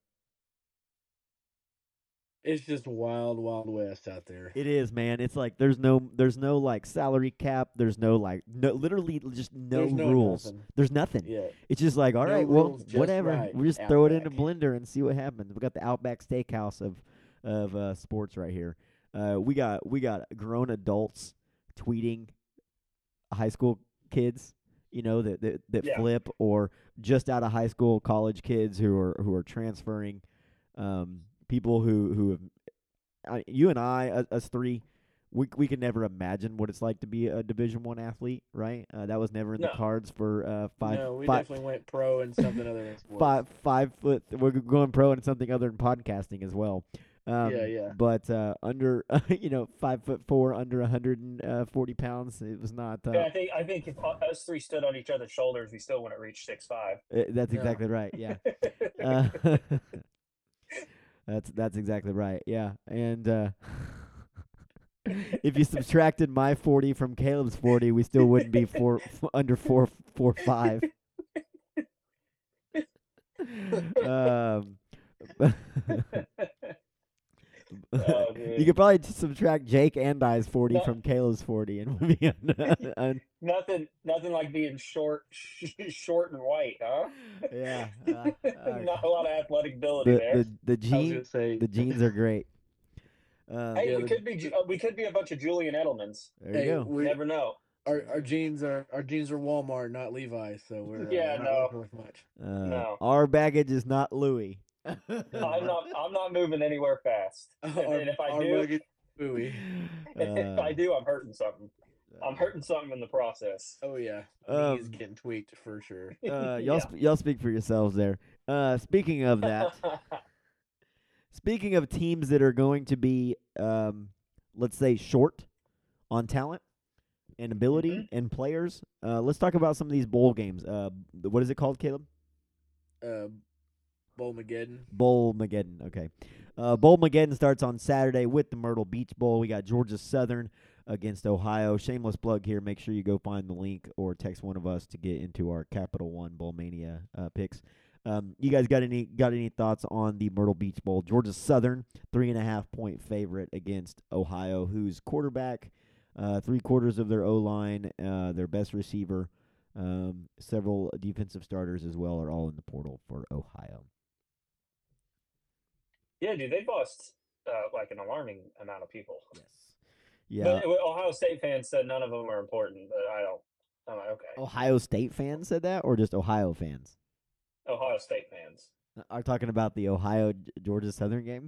S3: It's just wild, wild west out there.
S4: It is, man. It's like there's no like salary cap. There's no literally just no
S3: There's no
S4: rules.
S3: nothing.
S4: There's nothing.
S3: Yeah.
S4: It's just like, all
S3: No
S4: right, well,
S3: rules, just
S4: whatever.
S3: right.
S4: We just throw it in a
S3: Outback.
S4: blender and see what happens. We got the Outback Steakhouse of sports right here. We got grown adults tweeting high school kids, that
S6: Yeah.
S4: flip, or just out of high school college kids who are transferring. People who have, you and I, us three, we could never imagine what it's like to be a Division I athlete, right? That was never in the
S6: No.
S4: cards for
S3: No, we
S4: five,
S3: definitely went pro in something other than sports.
S4: 5 foot. We're going pro in something other than podcasting as well.
S3: Yeah.
S4: But under 5'4", under 140 pounds, it was not.
S6: Yeah, I think if us three stood on each other's shoulders, we still wouldn't reach 6'5".
S4: That's
S3: No.
S4: exactly right. Yeah. That's exactly right. Yeah. And if you subtracted my 40 from Caleb's 40, we still wouldn't be under 4'5". You could probably subtract Jake and I's 40 from Caleb's 40, and we'd be
S6: Nothing like being short and white, huh?
S4: yeah.
S6: Not a lot of athletic ability there.
S4: The
S3: I was
S4: genes
S3: gonna say,
S4: the genes are great.
S6: Hey,
S3: Yeah,
S6: we could be a bunch of Julian Edelmans.
S4: There you go.
S3: we,
S6: Never know.
S3: our jeans are Walmart, not Levi's, so we're
S6: Yeah,
S3: not
S6: no.
S3: working with much.
S6: No.
S4: Our baggage is not Louis.
S6: I'm not moving anywhere fast. And if I do,
S3: luggage, buoy.
S6: if I do, I'm hurting something. I'm hurting something in the process.
S3: Oh yeah,
S4: Um,
S3: he's getting tweaked for sure.
S4: Y'all speak for yourselves there. Speaking of that, speaking of teams that are going to be, let's say, short on talent and ability and players, let's talk about some of these bowl games. What is it called, Caleb?
S3: Bowlmageddon.
S4: Bowlmageddon. Okay. Bowlmageddon starts on Saturday with the Myrtle Beach Bowl. We got Georgia Southern against Ohio. Shameless plug here. Make sure you go find the link or text one of us to get into our Capital One Bowlmania picks. You guys got any thoughts on the Myrtle Beach Bowl? Georgia Southern, 3.5-point favorite against Ohio, whose quarterback, 3/4 of their O-line, their best receiver, several defensive starters as well are all in the portal for Ohio.
S6: Yeah, dude, they've lost like an alarming amount of people.
S4: Yes. Yeah.
S6: But Ohio State fans said none of them are important, but I don't. I'm like, okay.
S4: Ohio State fans said that, or just Ohio fans?
S6: Ohio State fans.
S4: Are talking about the Ohio Georgia Southern game?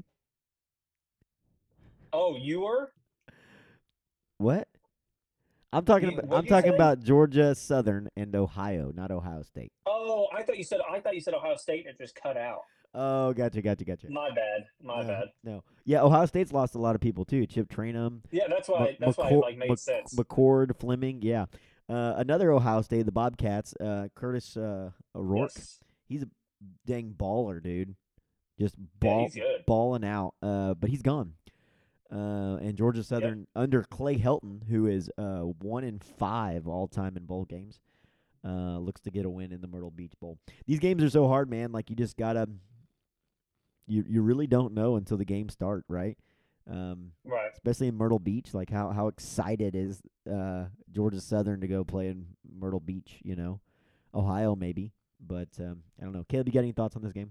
S6: Oh, you were?
S4: What? I'm talking
S6: What'd
S4: about. I'm
S6: you
S4: talking
S6: say?
S4: about Georgia Southern and Ohio, not Ohio State.
S6: Oh, I thought you said Ohio State and it just cut out.
S4: Oh, gotcha.
S6: My bad. My bad.
S4: No, yeah, Ohio State's lost a lot of people too. Chip Trainum,
S6: Yeah, that's why it like made sense.
S4: McCord, Fleming. Yeah, another Ohio State, the Bobcats. Curtis O'Rourke.
S6: Yes.
S4: He's a dang baller, dude. Just
S6: Yeah, he's good.
S4: balling out. But he's gone. And Georgia Southern under Clay Helton, who is 1-5 all time in bowl games, looks to get a win in the Myrtle Beach Bowl. These games are so hard, man. Like you just gotta, you really don't know until the games start, right?
S6: Right.
S4: Especially in Myrtle Beach, like how excited is Georgia Southern to go play in Myrtle Beach? Ohio maybe, but I don't know. Caleb, you got any thoughts on this game?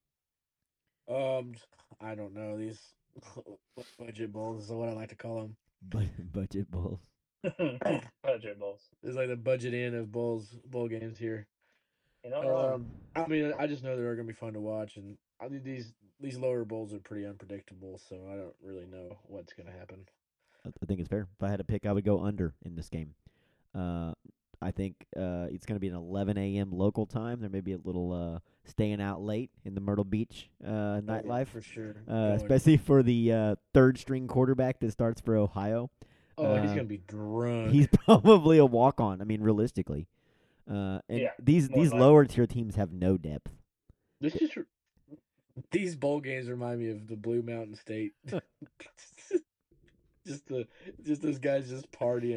S3: I don't know, these budget bowls is what I like to call them.
S4: Budget bowls.
S6: Budget bowls.
S3: It's like the budget end of bowl games here.
S6: You know,
S3: I mean, I just know they're gonna be fun to watch, and I mean these lower bowls are pretty unpredictable, so I don't really know what's gonna happen.
S4: I think it's fair. If I had to pick, I would go under in this game. I think it's going to be an 11 a.m. local time. There may be a little staying out late in the Myrtle Beach nightlife,
S3: for sure.
S4: especially for the third-string quarterback that starts for Ohio.
S3: He's gonna be drunk.
S4: He's probably a walk-on. I mean, realistically, and
S6: Yeah,
S4: these
S6: more likely.
S4: lower-tier teams have no depth.
S3: This is these bowl games remind me of the Blue Mountain State. just those guys just partying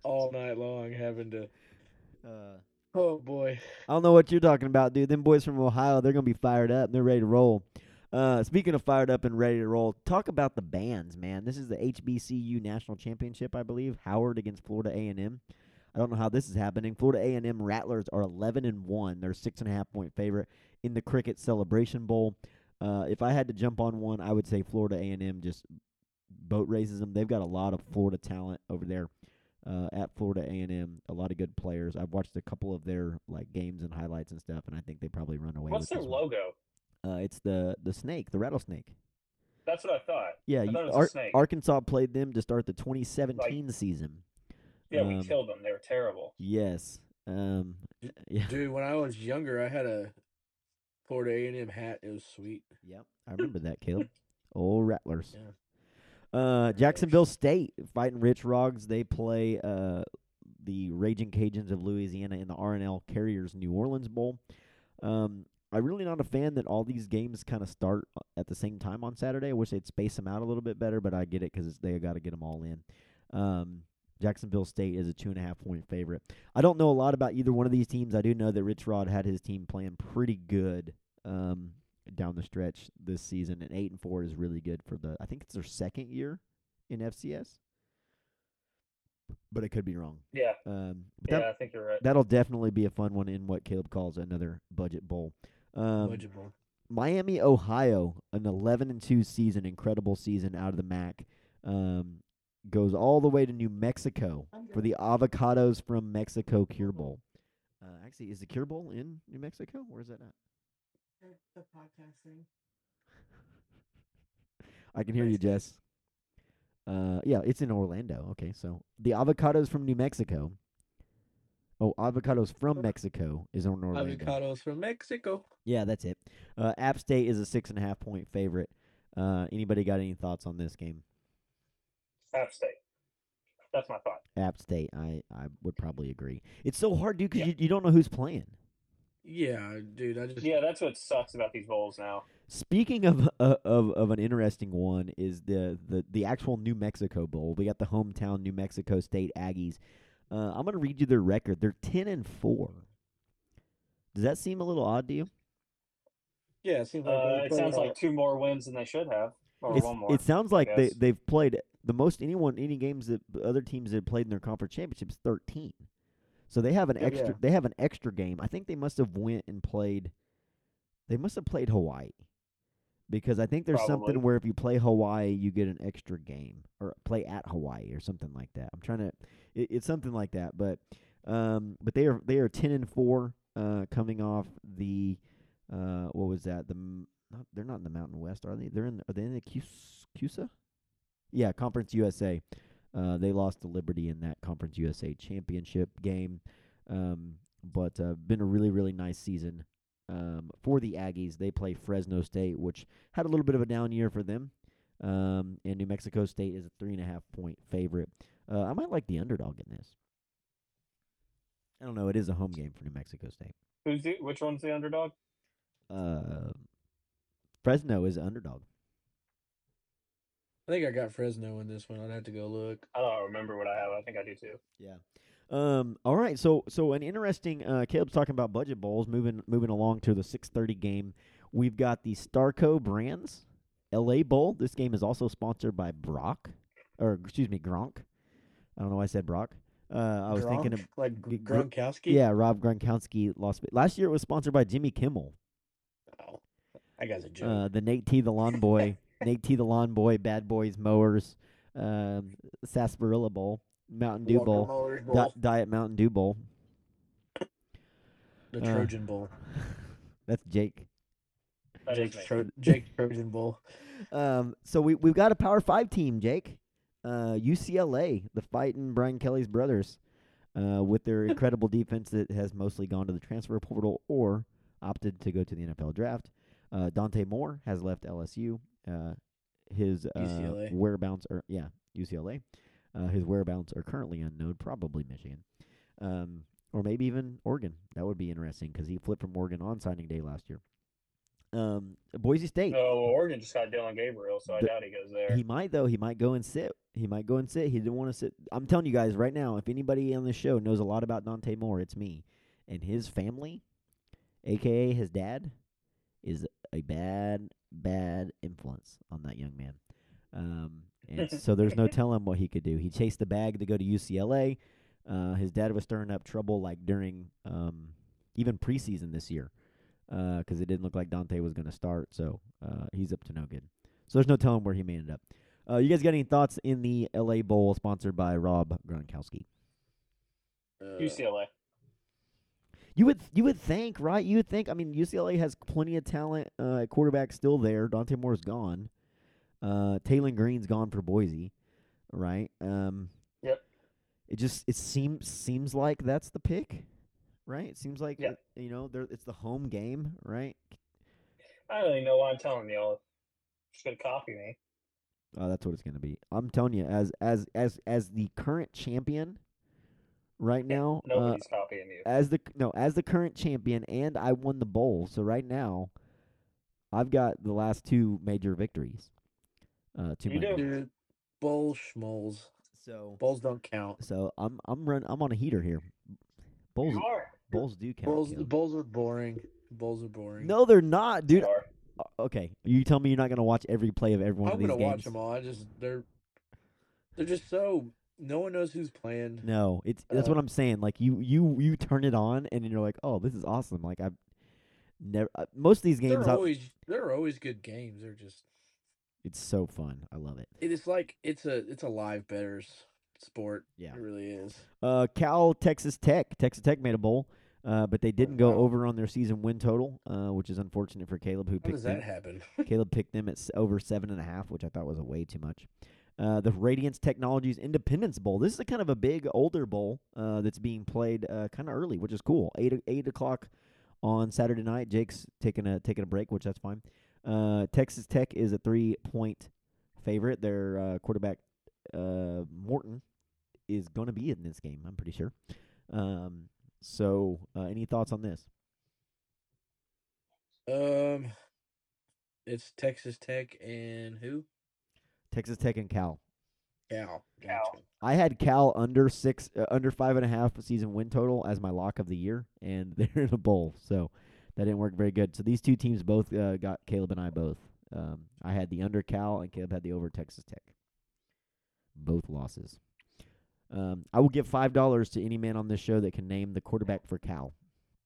S3: all night long having to.
S4: Uh,
S3: Oh boy.
S4: I don't know what you're talking about, dude. Them boys from Ohio, they're going to be fired up. They're ready to roll. Speaking of fired up and ready to roll, talk about the bands, man. This is the HBCU National Championship, I believe. Howard against Florida A&M. I don't know how this is happening. Florida A&M Rattlers are 11-1. They're 6.5-point favorite in the Cricket Celebration Bowl. If I had to jump on one, I would say Florida A&M just boat races them. They've got a lot of Florida talent over there. At Florida A&M, a lot of good players. I've watched a couple of their games and highlights and stuff, and I think they probably run away
S6: What's
S4: with
S6: their
S4: this one.
S6: logo?
S4: It's the snake, the rattlesnake.
S6: That's what I thought.
S4: Yeah,
S6: I thought it was a snake.
S4: Arkansas played them to start the 2017 season.
S6: Yeah, we killed them. They were terrible.
S4: Yes. Yeah.
S3: Dude, when I was younger, I had a Florida A&M hat. It was sweet.
S4: Yep, I remember that, Caleb. Old Rattlers.
S3: Yeah.
S4: Jacksonville State fighting Rich Roggs. They play the Raging Cajuns of Louisiana in the R&L Carriers New Orleans Bowl. I'm really not a fan that all these games kind of start at the same time on Saturday. I wish they'd space them out a little bit better, but I get it because they got to get them all in. Jacksonville State is a 2.5-point favorite. I don't know a lot about either one of these teams. I do know that Rich Rod had his team playing pretty good down the stretch this season, and 8-4 is really good for I think it's their second year in FCS, but I could be wrong.
S6: Yeah.
S4: I
S6: think you're right.
S4: That'll definitely be a fun one in what Caleb calls another budget bowl.
S3: Budget bowl.
S4: Miami, Ohio, an 11-2 season, incredible season out of the MAC. Goes all the way to New Mexico for the Avocados from Mexico Cure Bowl. Actually, is the Cure Bowl in New Mexico? Where is that at?
S3: The podcast thing.
S4: I can hear you, Jess. Yeah, it's in Orlando. Okay, so the Avocados from New Mexico. Oh, Avocados from Mexico is on Orlando.
S3: Avocados from Mexico.
S4: Yeah, that's it. App State is a 6.5-point favorite. Anybody got any thoughts on this game?
S6: App State. That's my thought.
S4: App State, I would probably agree. It's so hard, dude, because you don't know who's playing.
S3: Yeah, dude.
S6: Yeah, that's what sucks about these bowls now.
S4: Speaking of an interesting one is the actual New Mexico Bowl. We got the hometown New Mexico State Aggies. I'm gonna read you their record. They're 10-4. Does that seem a little odd to you?
S3: Yeah, it seems like
S6: it sounds like 2 more wins than they should have, or 1 more.
S4: It sounds like they've played the most any games that other teams have played in their conference championships 13. So they have an extra.
S3: Yeah.
S4: They have an extra game. I think they must have went and played. They must have played Hawaii, because I think there's something where if you play Hawaii, you get an extra game, or play at Hawaii or something like that. I'm trying to. It's something like that, but they are 10-4, coming off the what was that? They're not in the Mountain West, are they? Are they in the CUSA? Yeah, Conference USA. They lost to Liberty in that Conference USA championship game, but been a really, really nice season for the Aggies. They play Fresno State, which had a little bit of a down year for them, and New Mexico State is a 3.5-point favorite. I might like the underdog in this. I don't know. It is a home game for New Mexico State.
S6: Which one's the underdog?
S4: Fresno is the underdog.
S3: I think I got Fresno in this one. I'd have to go look.
S6: I don't remember what I have. I think I do too.
S4: Yeah. All right. So an interesting. Caleb's talking about budget bowls. Moving along to the 6:30 game. We've got the Starco Brands LA Bowl. This game is also sponsored by Gronk. I don't know why I said Brock. I was thinking of
S3: like Gronkowski.
S4: Yeah, Rob Gronkowski lost. Last year it was sponsored by Jimmy Kimmel.
S3: Oh, that guy's a joke.
S4: The Nate T. the Lawn Boy. Nate T. the Lawn Boy, Bad Boys Mowers, Sarsaparilla Bowl, Mountain Dew Bowl, Diet Mountain Dew Bowl.
S3: The Trojan Bowl.
S4: That's Jake.
S3: Jake's Trojan Bowl.
S4: So we've got a Power 5 team, Jake. UCLA, the fighting Brian Kelly's brothers, with their incredible defense that has mostly gone to the transfer portal or opted to go to the NFL draft. Dante Moore has left LSU. His
S3: UCLA.
S4: whereabouts are UCLA. His whereabouts are currently unknown, probably Michigan, or maybe even Oregon. That would be interesting because he flipped from Oregon on signing day last year. Boise State.
S6: Oh, Oregon just got Dylan Gabriel, so I
S4: The-
S6: doubt he goes there.
S4: He might though. He might go and sit. He didn't want to sit. I'm telling you guys right now. If anybody on this show knows a lot about Dante Moore, it's me. And his family, aka his dad, is a bad influence on that young man. And so there's no telling what he could do. He chased the bag to go to UCLA. His dad was stirring up trouble like during even preseason this year because it didn't look like Dante was going to start. So he's up to no good. So there's no telling where he may end up. You guys got any thoughts in the LA Bowl sponsored by Rob Gronkowski?
S6: UCLA.
S4: You would think, right? You would think. I mean, UCLA has plenty of talent at quarterback still there. Dante Moore's gone. Taylon Green's gone for Boise, right?
S6: Yep.
S4: It seems like that's the pick, right? It seems like
S6: Yep.
S4: it's the home game, right?
S6: I don't even know why I'm telling y'all. Should copy me.
S4: Oh, that's what it's going to be. I'm telling you, as the current champion right now,
S6: Nobody's copying you.
S4: as the current champion, and I won the bowl. So right now, I've got the last two major victories. To
S6: You
S4: my
S6: do.
S4: name.
S3: Dude, bull schmoles.
S4: So
S3: Bulls don't count.
S4: I'm on a heater here. Bulls
S6: You are.
S4: Bulls do count.
S3: Bulls,
S4: Caleb.
S3: Bulls are boring. Bulls are boring.
S4: No, they're not, dude.
S6: You are.
S4: Okay, you tell me you're not gonna watch every play of every one
S3: I'm
S4: of these
S3: gonna
S4: games.
S3: watch them all. They're just so no one knows who's playing.
S4: No, that's what I'm saying. Like you turn it on and you're like, oh, this is awesome. Like I've never most of these games.
S3: They're always good games. They're just
S4: It's so fun. I love it.
S3: it is like it's a live betters sport.
S4: Yeah.
S3: It really is.
S4: Cal, Texas Tech. Texas Tech made a bowl, but they didn't go
S3: wow.
S4: over on their season win total, which is unfortunate for Caleb, who
S3: How
S4: picked
S3: does
S4: them.
S3: that happen?
S4: Caleb picked them at over 7.5, which I thought was way too much. The Radiance Technologies Independence Bowl. This is a kind of a big older bowl that's being played kind of early, which is cool. 8 o'clock on Saturday night. Jake's taking a break, which that's fine. Texas Tech is a 3-point favorite. Their quarterback Morton is going to be in this game, I'm pretty sure. So any thoughts on this?
S3: It's Texas Tech and who?
S4: Texas Tech and Cal.
S3: Cal.
S6: Cal.
S3: Gotcha.
S4: I had Cal under 5.5 season win total as my lock of the year, and they're in a bowl, so that didn't work very good. So these two teams both got Caleb and I both. I had the under Cal, and Caleb had the over Texas Tech. Both losses. I will give $5 to any man on this show that can name the quarterback for Cal.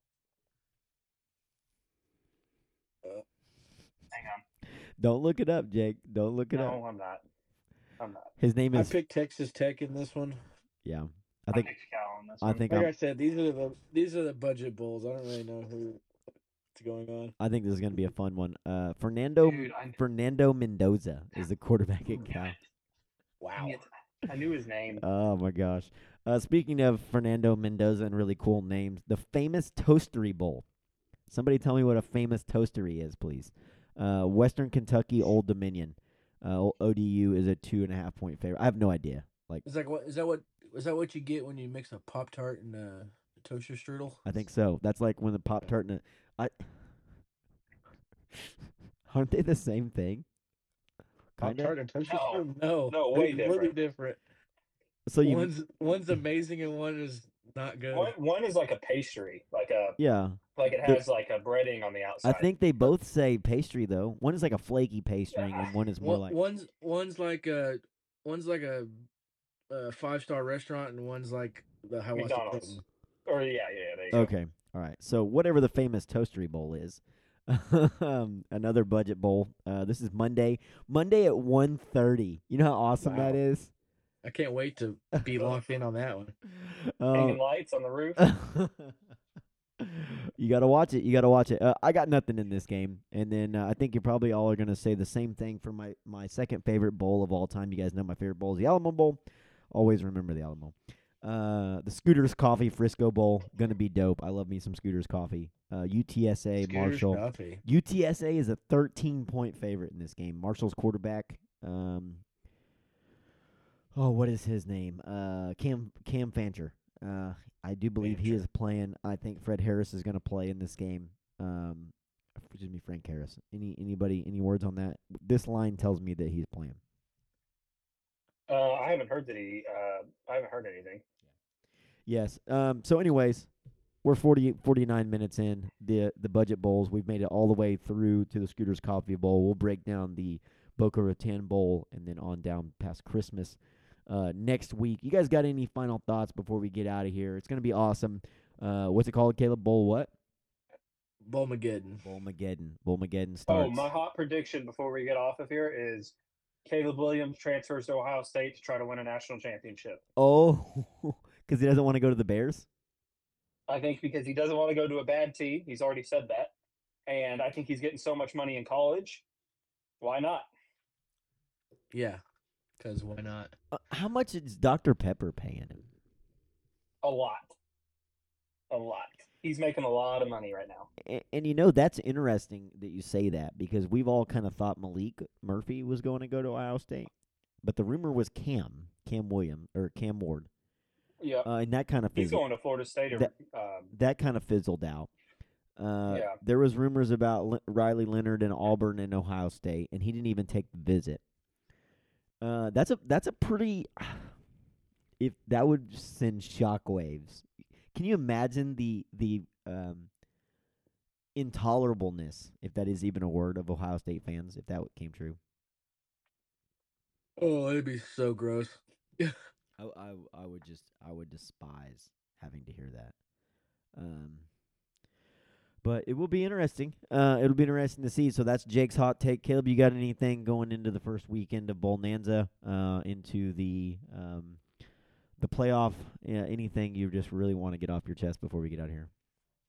S6: Hang on.
S4: Don't look it up, Jake. Don't look it up.
S6: No, I'm not. I'm not.
S4: His name
S3: I
S4: is
S3: picked Texas Tech in this one.
S4: yeah.
S6: I
S4: I think
S6: picked Cal on this
S4: I
S6: one.
S4: think
S3: Like
S4: I'm,
S3: I said, these are the budget bulls. I don't really know what's going on.
S4: I think this is going to be a fun one. Fernando
S6: Dude,
S4: Fernando Mendoza is the quarterback at Cal.
S3: Wow.
S6: I knew his name.
S4: Oh my gosh. Speaking of Fernando Mendoza and really cool names, the famous Toastery Bowl. Somebody tell me what a famous toastery is, please. Western Kentucky Old Dominion. ODU is a 2.5-point favorite. I have no idea. Like
S3: Is that what you get when you mix a Pop Tart and a toaster strudel?
S4: I think so. That's like when the Pop Tart and aren't they the same thing?
S3: Pop
S4: Kinda?
S3: Tart and toaster
S6: No.
S3: strudel? No,
S6: No,
S3: they're
S6: way
S3: completely different.
S4: So you
S3: One's amazing and one is not good.
S6: One is like a pastry, like it
S4: The-
S6: has like a breading on the
S4: I
S6: outside.
S4: think they both say pastry though. One is like a flaky pastry and one is more like
S3: One's like a 5-star restaurant and one's like the Hawaii
S6: McDonald's.
S3: Hilton.
S6: Or yeah, there you go.
S4: okay. All right. So whatever the famous Toastery Bowl is, another budget bowl. This is Monday at 1:30. You know how awesome that
S3: Wow.
S4: is.
S3: I can't wait to be locked in on that one.
S6: Hanging lights on the roof.
S4: You gotta watch it. You gotta watch it. I got nothing in this game, and then I think you probably all are gonna say the same thing for my second favorite bowl of all time. You guys know my favorite bowl is the Alamo Bowl. Always remember the Alamo. The Scooters Coffee Frisco Bowl gonna be dope. I love me some Scooters Coffee. UTSA
S3: Scooters
S4: Marshall.
S3: Coffee.
S4: UTSA is a 13-point favorite in this game. Marshall's quarterback. What is his name? Cam Fancher. I do believe he is playing. I think Fred Harris is going to play in this game Frank Harris. Any words on that? This line tells me that he's playing.
S6: I haven't heard that he. I haven't heard anything.
S4: Yes. So, anyways, we're 49 minutes in the budget bowls. We've made it all the way through to the Scooters Coffee Bowl. We'll break down the Boca Raton Bowl and then on down past Christmas next week. You guys got any final thoughts before we get out of here? It's gonna be awesome. What's it called, Caleb? Bowl what?
S3: Bowmageddon.
S4: Bowmageddon starts.
S6: Oh, my hot prediction before we get off of here is Caleb Williams transfers to Ohio State to try to win a national championship.
S4: Oh, because he doesn't want to go to the Bears?
S6: I think because he doesn't want to go to a bad team. He's already said that. And I think he's getting so much money in college. Why not?
S3: Yeah, because why not?
S4: How much is Dr. Pepper paying him?
S6: A lot. A lot. He's making a lot of money right now.
S4: And that's interesting that you say that because we've all kind of thought Malik Murphy was going to go to Ohio State. But the rumor was Cam Ward.
S6: Yeah.
S4: And that kind of
S6: He's going to Florida State.
S4: That kind of fizzled out. There was rumors about Riley Leonard and Auburn and Ohio State, and he didn't even take the visit. That's a pretty. If that would send shockwaves. Can you imagine the intolerableness, if that is even a word, of Ohio State fans if that came true?
S3: Oh, it'd be so gross.
S4: I would despise having to hear that. But it will be interesting. It'll be interesting to see. So that's Jake's hot take. Caleb, you got anything going into the first weekend of Bonanza, into the playoff? Anything you just really want to get off your chest before we get out of here?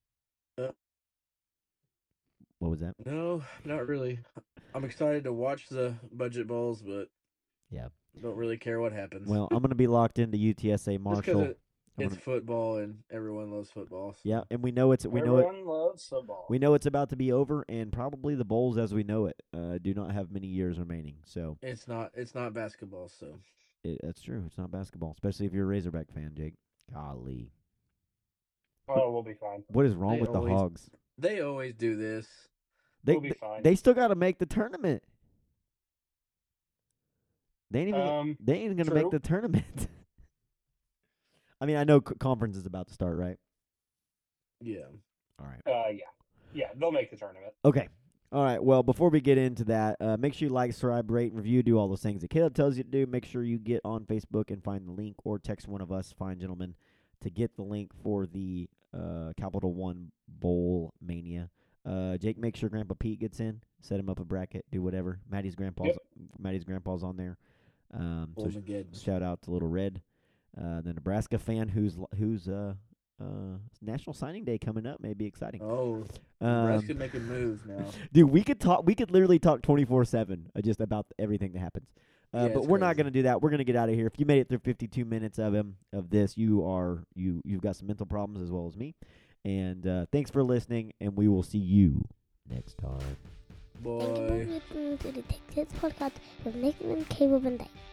S4: What was that?
S3: No, not really. I'm excited to watch the budget bowls, but
S4: yeah,
S3: don't really care what happens.
S4: Well, I'm going to be locked into UTSA
S3: Just
S4: Marshall.
S3: 'cause it's football and everyone loves football. So.
S4: Yeah, and we know
S6: everyone loves football.
S4: We know it's about to be over, and probably the bowls as we know it do not have many years remaining. So
S3: it's not basketball. So
S4: that's true. It's not basketball, especially if you're a Razorback fan, Jake. Golly,
S6: oh, we'll be fine.
S4: what is wrong with the Hogs?
S3: They always do this.
S6: We'll be fine.
S4: They still got to make the tournament. They ain't even going to make the tournament. I mean, I know conference is about to start, right?
S3: Yeah.
S4: All right.
S6: Yeah, they'll make the tournament.
S4: Okay. All right. Well, before we get into that, make sure you like, subscribe, rate, and review. Do all those things that Caleb tells you to do. Make sure you get on Facebook and find the link, or text one of us, fine gentlemen, to get the link for the Capital One Bowl Mania. Jake, make sure Grandpa Pete gets in. Set him up a bracket. Do whatever. Maddie's grandpa's on there. So shout out to Little Red, the Nebraska fan who's National Signing Day coming up. May be exciting.
S3: Oh, Nebraska making moves now.
S4: Dude, we could literally talk 24/7 just about everything that happens. But we're not going to do that. We're going to get out of here. If you made it through 52 minutes of this, you've got some mental problems as well as me. And thanks for listening, and we will see you next time.
S3: Bye.
S5: Thank you for listening to the Take Tips podcast with Nathan and Caleb and Dave.